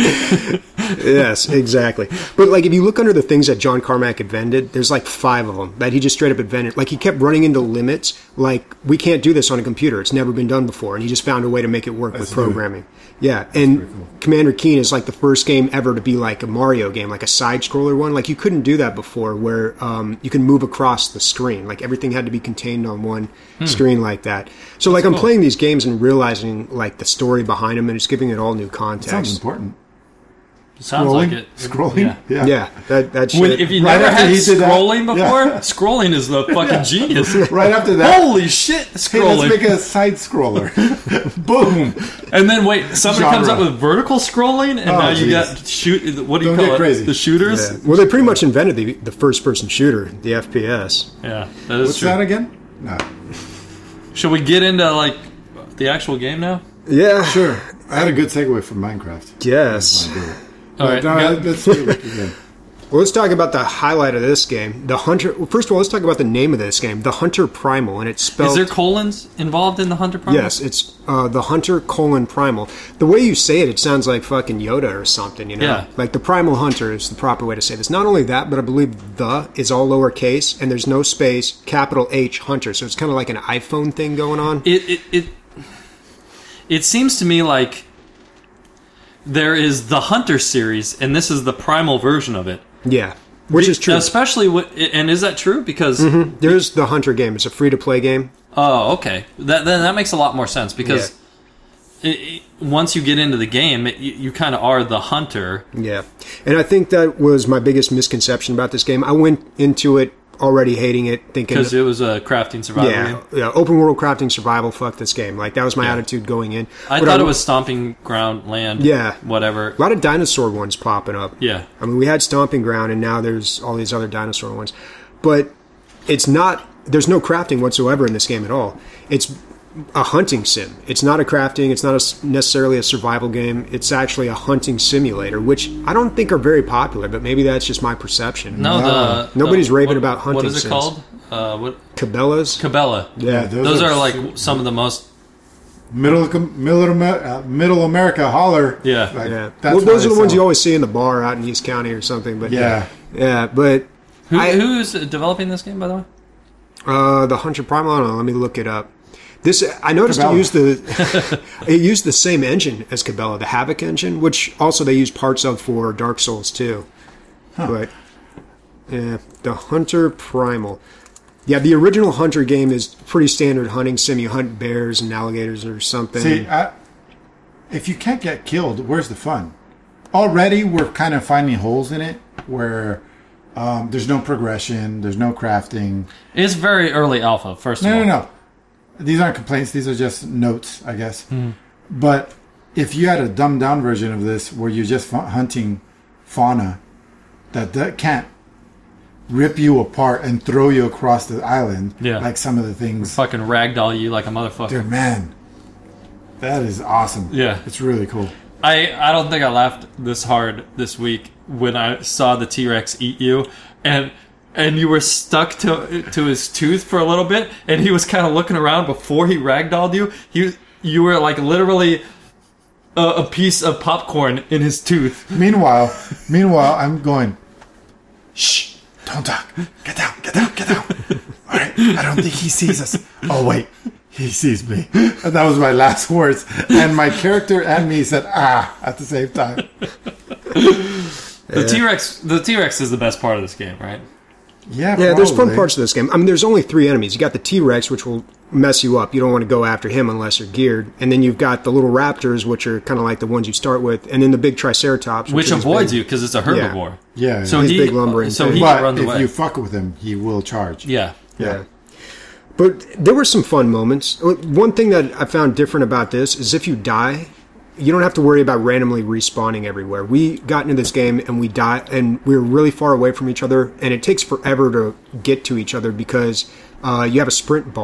Yes, exactly. But like, if you look under the things that John Carmack invented, there's like five of them that he just straight up invented. Like, he kept running into limits. Like, we can't do this on a computer; it's never been done before, and he just found a way to make it work That's with programming. Yeah, and pretty cool. Commander Keen is like the first game ever to be like a Mario game, like a side scroller one. Like, you couldn't do that before, where um, you can move across the screen. Like, everything had to be contained on one screen like that. So, like, I'm cool. playing these games and realizing like the story behind them, and it's giving it all new Sounds context. important. Sounds Scrolling? like it. Scrolling? Yeah. Yeah. Yeah, that that When, shit. if you Right never after had he did that- scrolling before, Yeah. scrolling is the fucking genius. Right after that, Holy shit, hey, scrolling. let's make a side scroller. Boom. And then wait, somebody Genre. comes up with vertical scrolling, and Oh, now you geez. got shoot. What do you Don't call get it? crazy. The shooters. Yeah. Well, they pretty much invented the the first person shooter, the F P S. Yeah, that is What's true. that again? No. Should we get into like the actual game now? Yeah, Sure. I had a good segue from Minecraft. Yes. I do it. All But right, no, go- let's do it again. Well, let's talk about the highlight of this game, the Hunter. Well, first of all, let's talk about the name of this game, the Hunter Primal, and it's spelled. Is there colons involved in the Hunter Primal? Yes, it's uh, the Hunter colon Primal. The way you say it, it sounds like fucking Yoda or something, you know? Yeah. Like the Primal Hunter is the proper way to say this. Not only that, but I believe the is all lowercase, and there's no space, capital H Hunter. So it's kind of like an iPhone thing going on. It it it it seems to me like there is the Hunter series, and this is the Primal version of it. Yeah, which is true. Especially, what, and is that true? Because There's the Hunter game. It's a free-to-play game. oh, okay, that then that makes a lot more sense because it, it, once you get into the game, it, you, you kind of are the hunter. Yeah. And I think that was my biggest misconception about this game. I went into it already hating it, thinking... Because it was a crafting survival yeah, game. yeah, open world crafting survival, fuck this game. Like, that was my Yeah. attitude going in. I But thought it was Stomping Ground Land. Yeah. Whatever. A lot of dinosaur ones popping up. Yeah. I mean, we had Stomping Ground, and now there's all these other dinosaur ones. But it's not... There's no crafting whatsoever in this game at all. It's a hunting sim. It's not a crafting. It's not a s necessarily a survival game. It's actually a hunting simulator, which I don't think are very popular, but maybe that's just my perception. No, the Nobody's the- raving what- about hunting What is it sims. called? Uh, what Cabela's? Cabela. Yeah, Those, are, like some of the most. Middle, middle, Amer- uh, middle America holler. Yeah. Like, Yeah. that's Well, what those I are the ones saw. you always see in the bar out in East County or something. But Yeah. yeah. But Who, I- who's developing this game, by the way? uh, the Hunter Primal. I don't know. Let me look it up. This I noticed Cabela. it used the it used the same engine as Cabela, the Havoc engine, which also they use parts of for Dark Souls too. But yeah, the Hunter Primal. Yeah, the original Hunter game is pretty standard hunting sim. You hunt bears and alligators or something. See, I, if you can't get killed, where's the fun? Already, we're kind of finding holes in it where um, there's no progression, there's no crafting. It's very early alpha, first of No, all. no, no. These aren't complaints. These are just notes, I guess. Hmm. But if you had a dumbed down version of this where you're just fa- hunting fauna that, that can't rip you apart and throw you across the island, Yeah. like some of the things, Fucking ragdoll you like a motherfucker. dude, man, that is awesome. Yeah. It's really cool. I, I don't think I laughed this hard this week when I saw the T-Rex eat you, and and you were stuck to to his tooth for a little bit, and he was kind of looking around before he ragdolled you. He you were like literally a, a piece of popcorn in his tooth. Meanwhile, meanwhile, I'm going, shh, don't talk. Get down, get down, get down. All right, I don't think he sees us. Oh, wait, he sees me. And that was my last words. And my character and me said, ah, at the same time. The T-Rex the T-Rex is the best part of this game, right? Yeah, Yeah, there's fun probably. parts of this game. I mean, there's only three enemies. You got the T-Rex, which will mess you up. You don't want to go after him unless you're geared. And then you've got the little raptors, which are kind of like the ones you start with. And then the big Triceratops, Which is avoids big. you because it's a herbivore. Yeah, So He's he big lumbering so too. he but runs if away. you fuck with him, he will charge. yeah. Yeah. But there were some fun moments. One thing that I found different about this is if you die, you don't have to worry about randomly respawning everywhere. We got into this game and we died, and we were really far away from each other, and it takes forever to get to each other because uh, you have a sprint bar.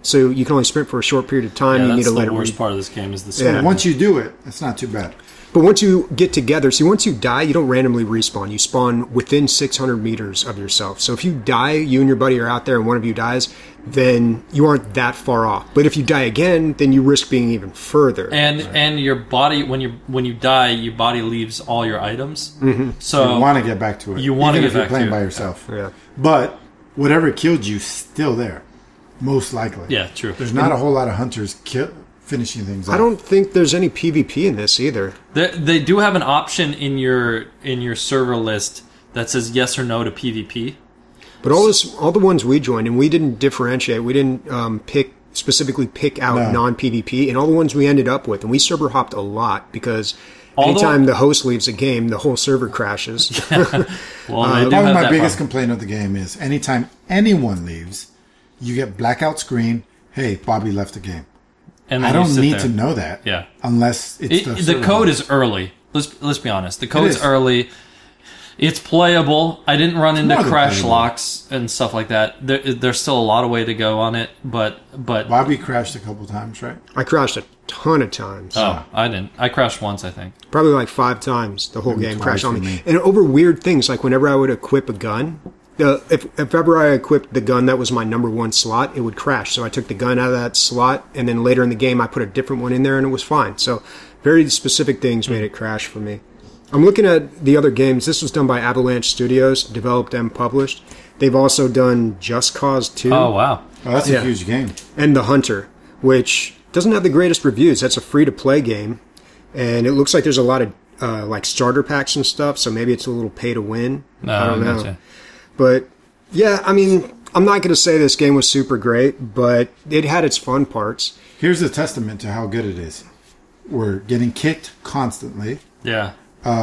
So you can only sprint for a short period of time. Yeah, you that's need to the let it worst re- part of this game is the Yeah. sprint. Once you do it, it's not too bad. But once you get together, see, once you die, you don't randomly respawn. You spawn within six hundred meters of yourself. So if you die, you and your buddy are out there and one of you dies, then you aren't that far off. But if you die again, then you risk being even further. And and your body when you when you die, your body leaves all your items. Mm-hmm. So You want to get back to it. You wanna Even get if you're back playing to by it. yourself. Yeah. But whatever killed you, still there. Most likely. yeah, true. There's not a whole lot of hunters kill, finishing things off. I don't think there's any PvP in this either. They, they do have an option in your in your server list that says yes or no to PvP. But all this, all the ones we joined, and we didn't differentiate. We didn't um, pick specifically pick out No. non-PvP, and all the ones we ended up with, and we server hopped a lot because All the- anytime the host leaves a game, the whole server crashes. Well, they do Probably have my that biggest problem. complaint of the game is anytime anyone leaves, you get blackout screen. Hey, Bobby left the game. And I then you don't sit need there. to know that. Yeah. Unless it's It, the, the server code host. is early. Let's let's be honest. The code's is. early. It's playable. I didn't run into more than crash playable. locks and stuff like that. There, there's still a lot of way to go on it, but but Bobby crashed a couple times, right? I crashed a ton of times. oh, I didn't. I crashed once, I think. Probably like five times the whole Maybe game twice crashed on for me. me. And over weird things, like whenever I would equip a gun, the, if, if ever I equipped the gun that was my number one slot, it would crash. So I took the gun out of that slot, and then later in the game I put a different one in there, and it was fine. So very specific things made it crash for me. I'm looking at the other games. This was done by Avalanche Studios, developed and published. They've also done Just Cause two. Oh wow. Oh, that's Yeah. a huge game. And The Hunter, which doesn't have the greatest reviews. That's a free-to-play game, and it looks like there's a lot of uh, like starter packs and stuff. So maybe it's a little pay-to-win. No, I don't know. gotcha. But yeah, I mean, I'm not going to say this game was super great, but it had its fun parts. Here's a testament to how good it is. We're getting kicked constantly. Yeah.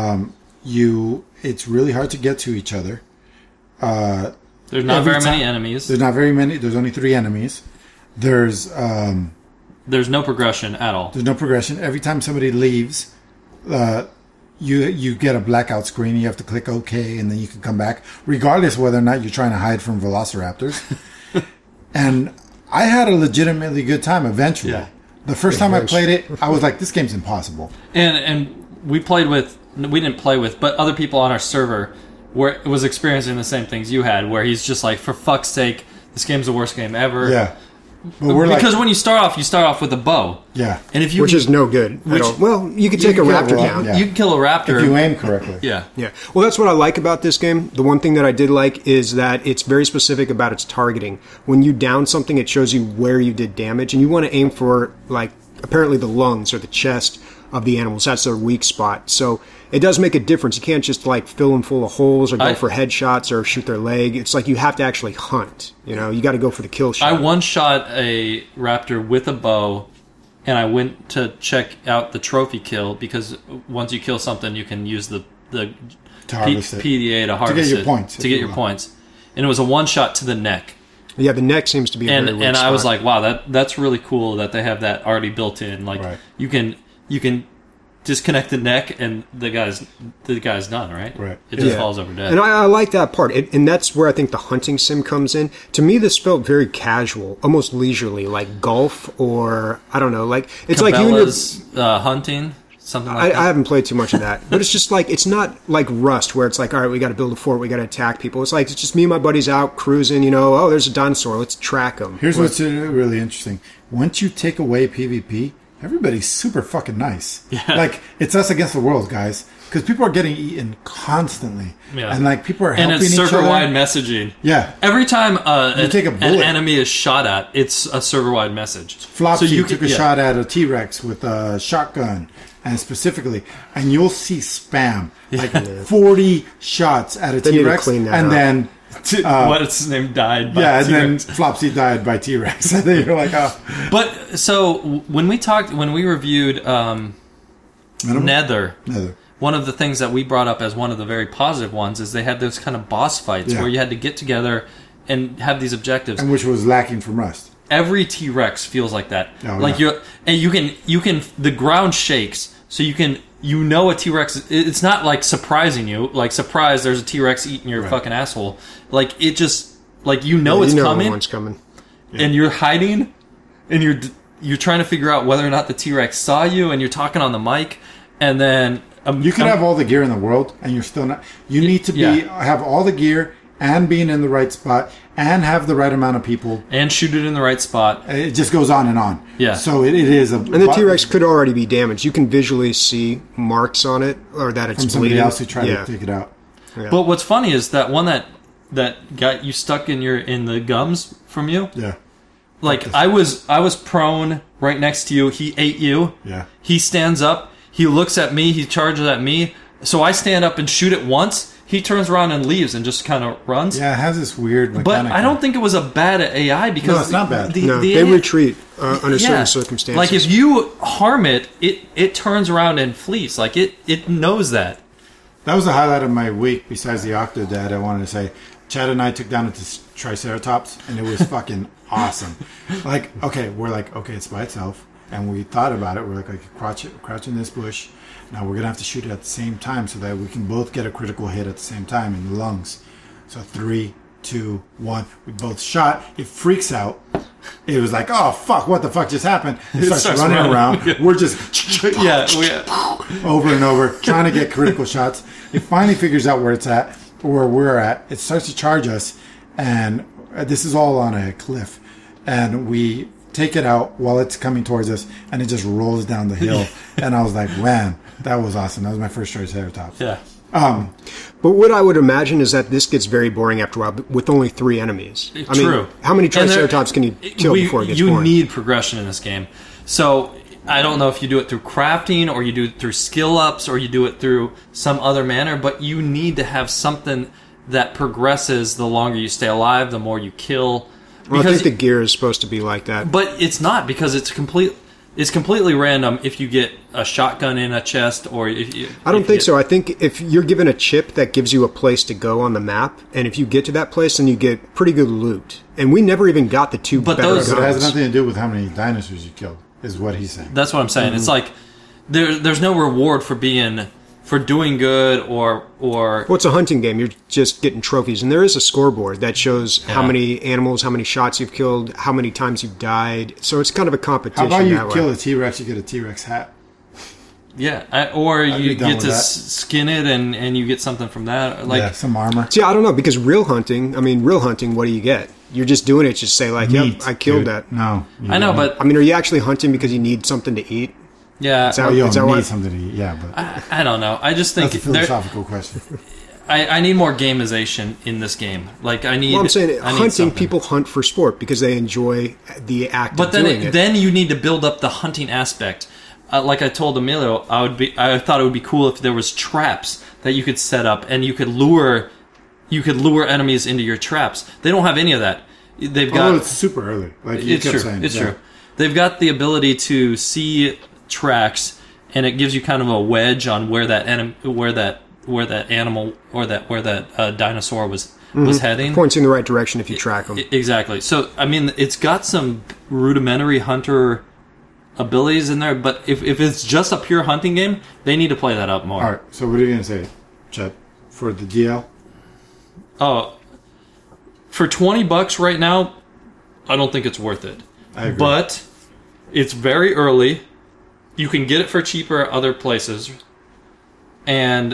You, it's really hard to get to each other. Uh, There's not Every very many time- enemies. there's not very many. There's only three enemies. There's um, There's no progression at all. there's no progression. Every time somebody leaves, uh, you you get a blackout screen. You have to click OK, and then you can come back, regardless of whether or not you're trying to hide from velociraptors. And I had a legitimately good time eventually. Yeah. The first time I played it, I was like, "This game's impossible." And and we played with we didn't play with, but other people on our server were was experiencing the same things you had, where he's just like, for fuck's sake, this game's the worst game ever. Yeah, but we're because like, when you start off, you start off with a bow, yeah, and if you Which is no good at Which- all. Well, you could You take a can kill a raptor rock, down. yeah. you can kill a raptor. if you aim correctly. yeah. Yeah. Well, that's what I like about this game. The one thing that I did like is that it's very specific about its targeting. When you down something, it shows you where you did damage, and you want to aim for, like, apparently the lungs or the chest of the animals. That's their weak spot. So it does make a difference. You can't just, like, fill them full of holes or go I- for headshots or shoot their leg. It's like you have to actually hunt. You know, you got to go for the kill shot. I one shot a raptor with a bow, and I went to check out the trophy kill because once you kill something, you can use the the To P- harvest it. P D A to harvest your it, points, to if get you your will. points. And it was a one shot to the neck. Yeah, the neck seems to be a and very weak and I was spot. like, wow, that that's really cool that they have that already built in. Like Right. you can you can disconnect the neck and the guy's the guy's done, right? Right. It just Yeah. falls over dead. And I, I like that part. It, and that's where I think the hunting sim comes in. To me, this felt very casual, almost leisurely, like golf or, I don't know, like, it's like you and your, Cabela's, uh, hunting, something like I, that. I haven't played too much of that. But it's just like, it's not like Rust, where it's like, all right, we got to build a fort, we got to attack people. It's like, it's just me and my buddies out cruising, you know, oh, there's a dinosaur, let's track him. Here's what's uh, really interesting. Once you take away PvP, everybody's super fucking nice. Yeah. Like, it's us against the world, guys. Because people are getting eaten constantly. Yeah. And, like, people are and helping it's each other. server-wide messaging. Yeah. Every time uh, You an, take a an bullet. enemy is shot at, it's a server-wide message. Flopsy so you took can, a yeah. shot at a T-Rex with a shotgun, and specifically, and you'll see spam. Like, forty shots at a They need to T-Rex, clean that and up. then... uh, What's his name died. By Yeah, and then T-Rex. Flopsy died by T-Rex. And then you're like, oh. But so when we talked, when we reviewed um, Minimum? Nether, Nether. one of the things that we brought up as one of the very positive ones is they had those kind of boss fights Yeah. where you had to get together and have these objectives. And which was lacking from Rust. Every T-Rex feels like that. Oh, like yeah. you and you can you can the ground shakes, so you can you know a T-Rex. It's not like surprising you, like surprise. There's a T-Rex eating your Right. fucking asshole. Like it just like you know Yeah, it's you know coming, one's coming. and you're hiding. and you're you're trying to figure out whether or not the T-Rex saw you, and you're talking on the mic, and then um, You can um, have all the gear in the world, and you're still not. You need to be Yeah. have all the gear and being in the right spot and have the right amount of people. and shoot it in the right spot. It just goes on and on. Yeah. So it, it is a. And the T-Rex could already be damaged. You can visually see marks on it, or that it's from somebody bleeding. else who tried yeah. to take it out. Yeah. But what's funny is that one that that got you stuck in your in the gums from you. Yeah. Like I was I was prone right next to you. He ate you. Yeah. He stands up. He looks at me. He charges at me. So I stand up and shoot it once. He turns around and leaves and just kind of runs. Yeah, it has this weird But mechanic. I don't think it was a bad A I because No, it's not bad. The, no, the they A I retreat uh, under certain yeah. circumstances. Like if you harm it, it it turns around and flees. Like it it knows that. That was the highlight of my week. Besides the Octodad, I wanted to say, Chad and I took down a Triceratops, and it was fucking awesome. Like, okay, we're like, okay, it's by itself, and we thought about it. We're like, like crouch, crouch in this bush. Now we're gonna have to shoot it at the same time so that we can both get a critical hit at the same time in the lungs. So three, two, one. We both shot. It freaks out. It was like, oh fuck, what the fuck just happened? It, It starts, starts running running. around. Yeah. We're just Yeah, we, over and over, trying to get critical shots. It finally figures out where it's at, or where we're at. It starts to charge us, and this is all on a cliff. And we take it out while it's coming towards us, and it just rolls down the hill. And I was like, man, that was awesome. That was my first Triceratops. yeah. Um, But what I would imagine is that this gets very boring after a while with only three enemies. I mean, True. how many And there- Triceratops can you kill we- before it gets you boring? need progression in this game. So I don't know if you do it through crafting or you do it through skill ups or you do it through some other manner, but you need to have something that progresses the longer you stay alive, the more you kill. well, I Because, think the gear is supposed to be like that. but it's not because it's complete. It's completely random if you get a shotgun in a chest or if you. I don't if you think get- so. I think if you're given a chip that gives you a place to go on the map, and if you get to that place, then you get pretty good loot. And we never even got the two But better those- but it has guns. nothing to do with how many dinosaurs you killed, is what he's saying. That's what I'm saying. Mm-hmm. It's like there, there's no reward for being for doing good or or Well, it's a hunting game. You're just getting trophies. And there is a scoreboard that shows how Yeah. many animals, how many shots you've killed, how many times you've died. So it's kind of a How competition about you that way. kill a T-Rex, you get a T-Rex hat? yeah, I, or I'd you be down get with to that. s- skin it and and you get something from that. Like yeah, some armor. See, I don't know, because real hunting, I mean, real hunting, what do you get? You're just doing it, just say, like, Meat, yep, I killed dude. that. No. you I know, don't. but I mean, are you actually hunting because you need something to eat? yeah, that- Oh, you Is don't that need what- something to eat. Yeah, but I, I don't know. I just think that's a there, philosophical question. I, I need more gamization in this game. Like I need. Well, I'm saying I need hunting, something. people hunt for sport because they enjoy the act But of then, doing it, it. then you need to build up the hunting aspect. Uh, like I told Emilio, I would be. I thought it would be cool if there was traps that you could set up and you could lure, you could lure enemies into your traps. They don't have any of that. They've got. Although it's super early. Like you it's kept true. saying. It's yeah. true. They've got the ability to see tracks, and it gives you kind of a wedge on where that anim- where that where that animal or that where that uh, dinosaur was was heading. Points in the right direction if you track them. I- Exactly. So, I mean, it's got some rudimentary hunter abilities in there, but if, if it's just a pure hunting game, they need to play that up more. All right. So what are you gonna say, Chet, for the D L? Oh, for twenty bucks right now, I don't think it's worth it. I agree. But it's very early. You can get it for cheaper other places. And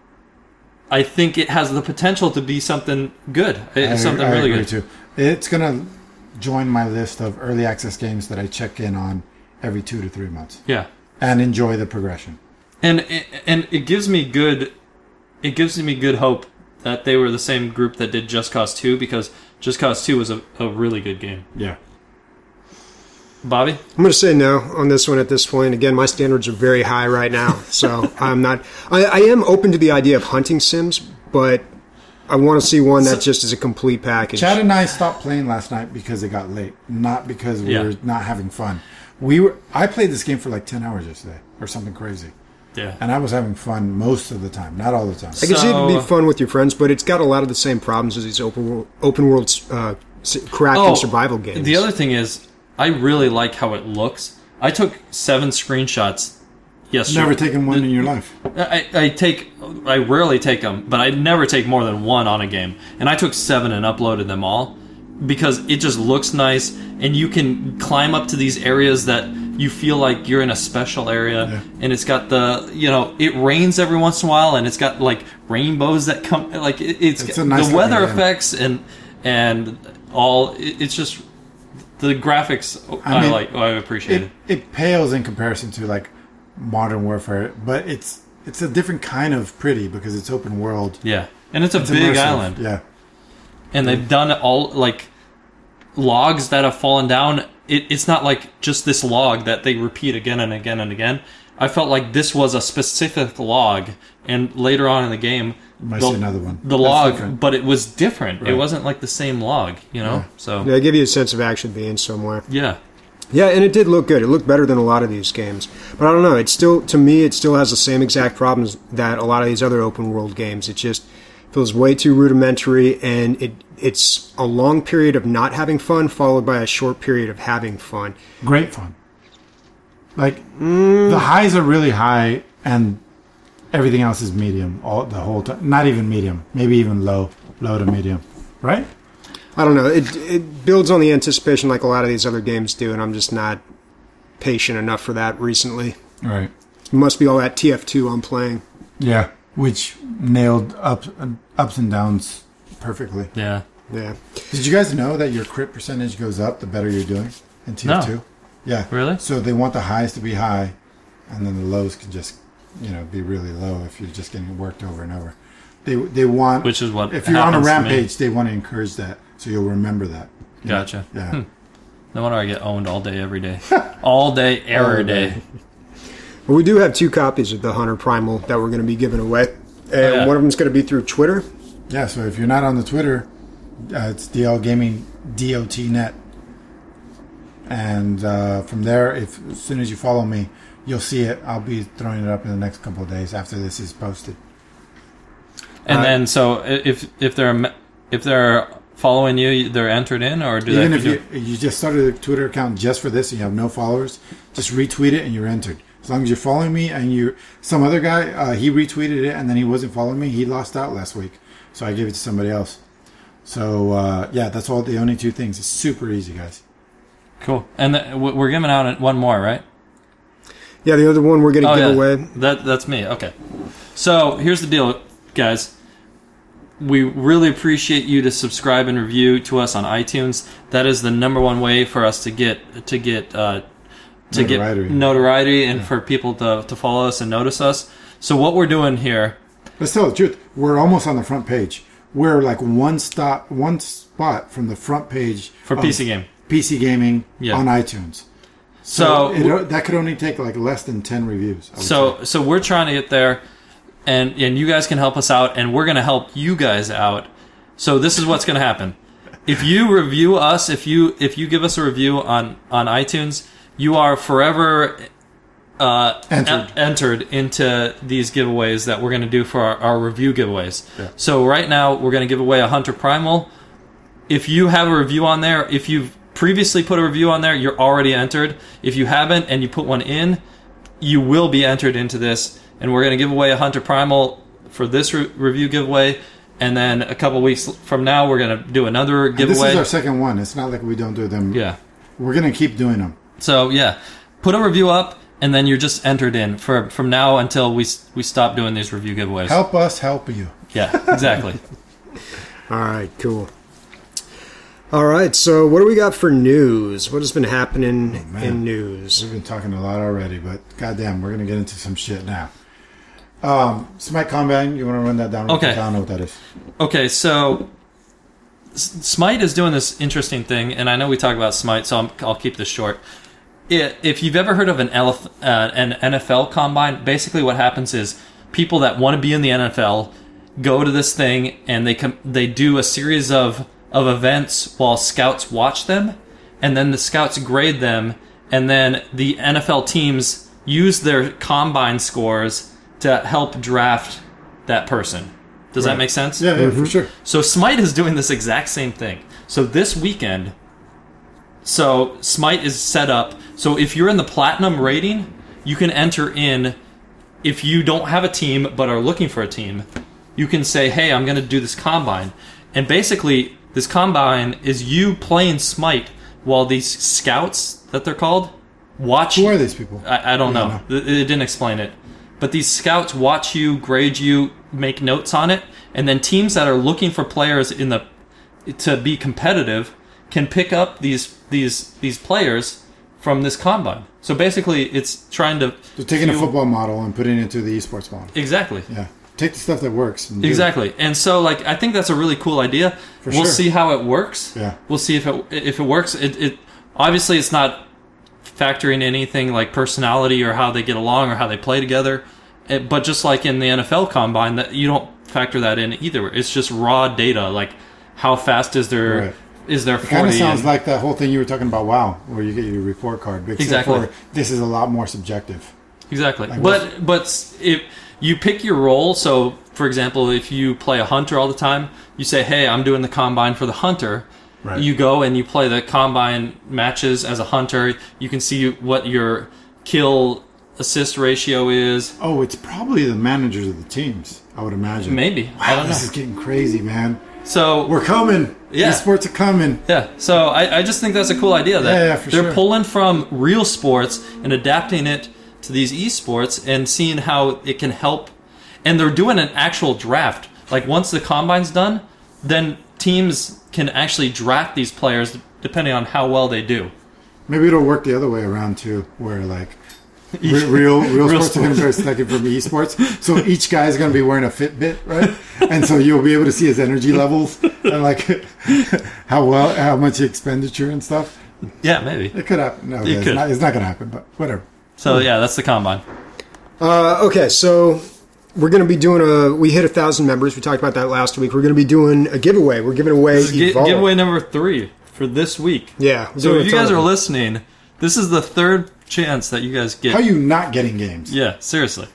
I think it has the potential to be something good. It's I, something I really agree good. too. It's gonna join my list of early access games that I check in on every two to three months Yeah. and enjoy the progression. And and it gives me good it gives me good hope that they were the same group that did Just Cause two, because Just Cause two was a, a really good game. Yeah. Bobby? I'm going to say no on this one at this point. Again, my standards are very high right now, so I'm not. I, I am open to the idea of hunting sims, but I want to see one that just is a complete package. Chad and I stopped playing last night because it got late, not because we Yeah. were not having fun. We were. I played this game for like ten hours yesterday or something crazy, Yeah. and I was having fun most of the time, not all the time. I can see it would So- be fun with your friends, but it's got a lot of the same problems as these open world, open world uh, s- crafting survival games. Oh, The other thing is, I really like how it looks. I took seven screenshots yesterday. Never taken one in your life. I, I take, I rarely take them, but I never take more than one on a game. And I took seven and uploaded them all. because it just looks nice, and you can climb up to these areas that you feel like you're in a special area, Yeah. and it's got the, you know, it rains every once in a while, and it's got like rainbows that come, like it, it's, It's a nice the weather looking game. effects and and all. It, it's just the graphics. I, I mean, like. I appreciate It, it. it pales in comparison to like Modern Warfare, but it's it's a different kind of pretty because it's open world. Yeah, and it's a It's big immersive. island, Yeah. and they've done all like logs that have fallen down. It, it's not like just this log that they repeat again and again and again. I felt like this was a specific log, and later on in the game, You might the, see another one. the That's log, different. but it was different. It Right. wasn't like the same log, you know. Yeah. So They give you a sense of actually being somewhere. yeah, Yeah, and it did look good. It looked better than a lot of these games. But I don't know. It still, to me, it still has the same exact problems that a lot of these other open world games. It just feels way too rudimentary, and it it's a long period of not having fun followed by a short period of having fun. Great fun. Like the highs are really high, and everything else is medium all the whole time. Not even medium, maybe even low, low to medium, right? I don't know. It it builds on the anticipation like a lot of these other games do, and I'm just not patient enough for that recently. Right. It must be all that T F two I'm playing. Yeah, which nailed ups ups and downs perfectly. yeah. Yeah. Did you guys know that your crit percentage goes up the better you're doing in T F two? No. Yeah. Really? So they want the highs to be high, and then the lows can just, you know, be really low if you're just getting worked over and over. They they want, Which is what if you're on a happens to me. rampage, they want to encourage that, so you'll remember that. You know? Gotcha. Yeah. Hmm. No wonder I get owned all day, every day, all day, every day. Well, we do have two copies of the Hunter Primal that we're going to be giving away, and Oh, yeah. one of them's going to be through Twitter. Yeah. So if you're not on the Twitter, uh, it's D L Gaming D O T net, and uh, from there, if as soon as you follow me, you'll see it. I'll be throwing it up in the next couple of days after this is posted. And Uh, then, so if if they're if they're following you, they're entered in, or do Even they? if have you to do- you just started a Twitter account just for this and you have no followers, just retweet it and you're entered. As long as you're following me and you, some other guy, uh, he retweeted it and then he wasn't following me. He lost out last week, so I gave it to somebody else. So uh, yeah, that's all. The only two things. It's super easy, guys. Cool. And the, w- we're giving out one more, right? Yeah, the other one we're going to Oh, give yeah. away. That that's me. Okay. So here's the deal, guys. We really appreciate you to subscribe and review to us on iTunes. That is the number one way for us to get to get uh, to Notoriety. get notoriety and for people to to follow us and notice us. So what we're doing here, Let's tell the truth. We're almost on the front page. We're like one stop, one spot from the front page for of P C Game. P C Gaming Yeah. on iTunes. So it, that could only take like less than ten reviews. I would So say. so we're trying to get there, and and you guys can help us out, and we're going to help you guys out. So this is what's going to happen. If you review us, if you if you give us a review on on iTunes, you are forever uh, Entered. en- entered into these giveaways that we're going to do for our, our review giveaways. Yeah. So right now we're going to give away a Hunter Primal. If you have a review on there, if you've previously put a review on there, you're already entered. If you haven't and you put one in, you will be entered into this. And we're going to give away a Hunter Primal for this re- review giveaway. And then a couple weeks from now, we're going to do another And this giveaway. is our second one. It's not like we don't do them. Yeah. We're gonna keep doing them. So yeah, put a review up, and then you're just entered in for from now until we s- we stop doing these review giveaways. Help us help you. Yeah, exactly. All right, cool. All right, so what do we got for news? What has been happening Oh, man. in news? We've been talking a lot already, but goddamn, we're gonna get into some shit now. Um, Smite Combine, you want to run that down? Okay. I don't know what that is. Okay, so S- Smite is doing this interesting thing, and I know we talk about Smite, so I'm, I'll keep this short. It, if you've ever heard of an, L F, uh, an N F L combine, basically what happens is people that want to be in the N F L go to this thing, and they com- they do a series of, of events while scouts watch them, and then the scouts grade them, and then the N F L teams use their combine scores to help draft that person. Does that Right. make sense? Yeah, yeah, for sure. So Smite is doing this exact same thing. So this weekend, so Smite is set up. So if you're in the platinum rating, you can enter in. If you don't have a team but are looking for a team, you can say, "Hey, I'm going to do this combine," and basically This combine is you playing Smite while these scouts that they're called watch. Who are these people? I, I don't Yeah, know. It, it didn't explain it. But these scouts watch you, grade you, make notes on it, and then teams that are looking for players in the to be competitive can pick up these these these players from this combine. So basically, it's trying to They're taking fuel- a football model and putting it into the esports model. exactly. Yeah. Take the stuff that works. And do it. Exactly, and so like I think that's a really cool idea. For we'll sure. see how it works. Yeah. We'll see if it if it works. It, it obviously it's not factoring anything like personality or how they get along or how they play together. It, but just like in the N F L combine, that you don't factor that in either. It's just raw data, like how fast is their Right. is their It kind of forty. sounds and- like that whole thing you were talking about, WoW, where you get your report card. Except Exactly. for this is a lot more subjective. Exactly. Like but but if you pick your role, so for example, if you play a hunter all the time, you say, "Hey, I'm doing the combine for the hunter." Right. You go and you play the combine matches as a hunter. You can see what your kill assist ratio is. Oh, it's probably the managers of the teams, I would imagine. Maybe. Wow, I don't this know. is getting crazy, man. So We're coming. Yeah. Esports are coming. yeah, so I, I just think that's a cool idea that Yeah, yeah, for they're sure. pulling from real sports and adapting it to these esports and seeing how it can help. And they're doing an actual draft. Like once the combine's done, then teams can actually draft these players depending on how well they do. Maybe it'll work the other way around too, where like re- real real, Real sports are going to be taken from esports. So each guy is going to be wearing a Fitbit, right? And so you'll be able to see his energy levels and like how well, how much expenditure and stuff. Yeah, maybe. It could happen. No, It it's could. not. It's not going to happen. But whatever. So yeah, that's the combine. Uh, okay, so we're going to be doing a. We hit a thousand members. We talked about that last week. We're going to be doing a giveaway. We're giving away This is gi- Evolve. giveaway number three for this week. Yeah. we're So doing if a you ton guys of are them. listening, this is the third chance that you guys get. How are you not getting games? Yeah, seriously.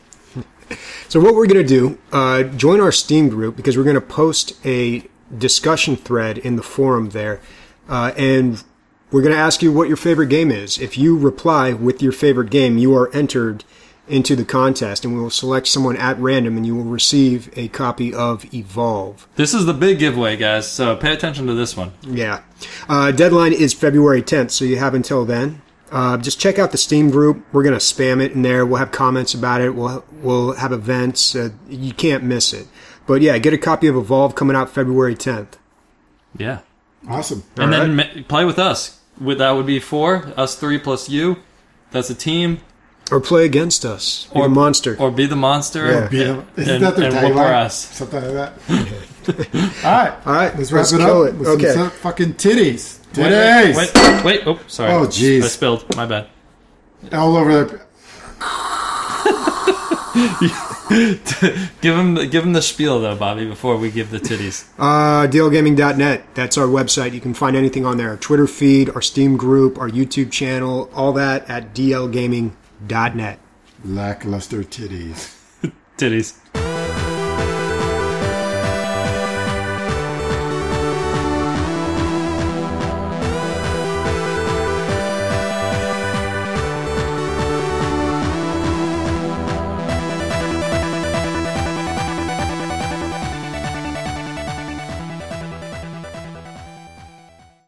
So what we're going to do, uh, join our Steam group because we're going to post a discussion thread in the forum there, uh, and we're going to ask you what your favorite game is. If you reply with your favorite game, you are entered into the contest, and we will select someone at random, and you will receive a copy of Evolve. This is the big giveaway, guys. So pay attention to this one. Yeah. Uh, deadline is February tenth, so you have until then. Uh, just check out the Steam group. We're going to spam it in there. We'll have comments about it. We'll we'll have events. Uh, you can't miss it. But yeah, get a copy of Evolve coming out February tenth. Yeah. Awesome. And All then ma- play with us. With that would be four, us three plus you. That's a team. Or play against us. Or Or- a monster. Or be the monster. Yeah. Be and, the- Isn't and, that their and whoop our tagline? ass. Something like that. All right. All right, Let's wrap let's it kill up it. with Okay. some fucking titties. Wait, Titties. wait, wait, wait. Oh, sorry. Oh, jeez. I spilled. My bad. All over the. Give him, the, give him the spiel though, Bobby, before we give the titties. Uh, D L gaming dot net. That's our website. You can find anything on there. Our Twitter feed, our Steam group, our YouTube channel, all that at D L gaming dot net. Lackluster titties. Titties.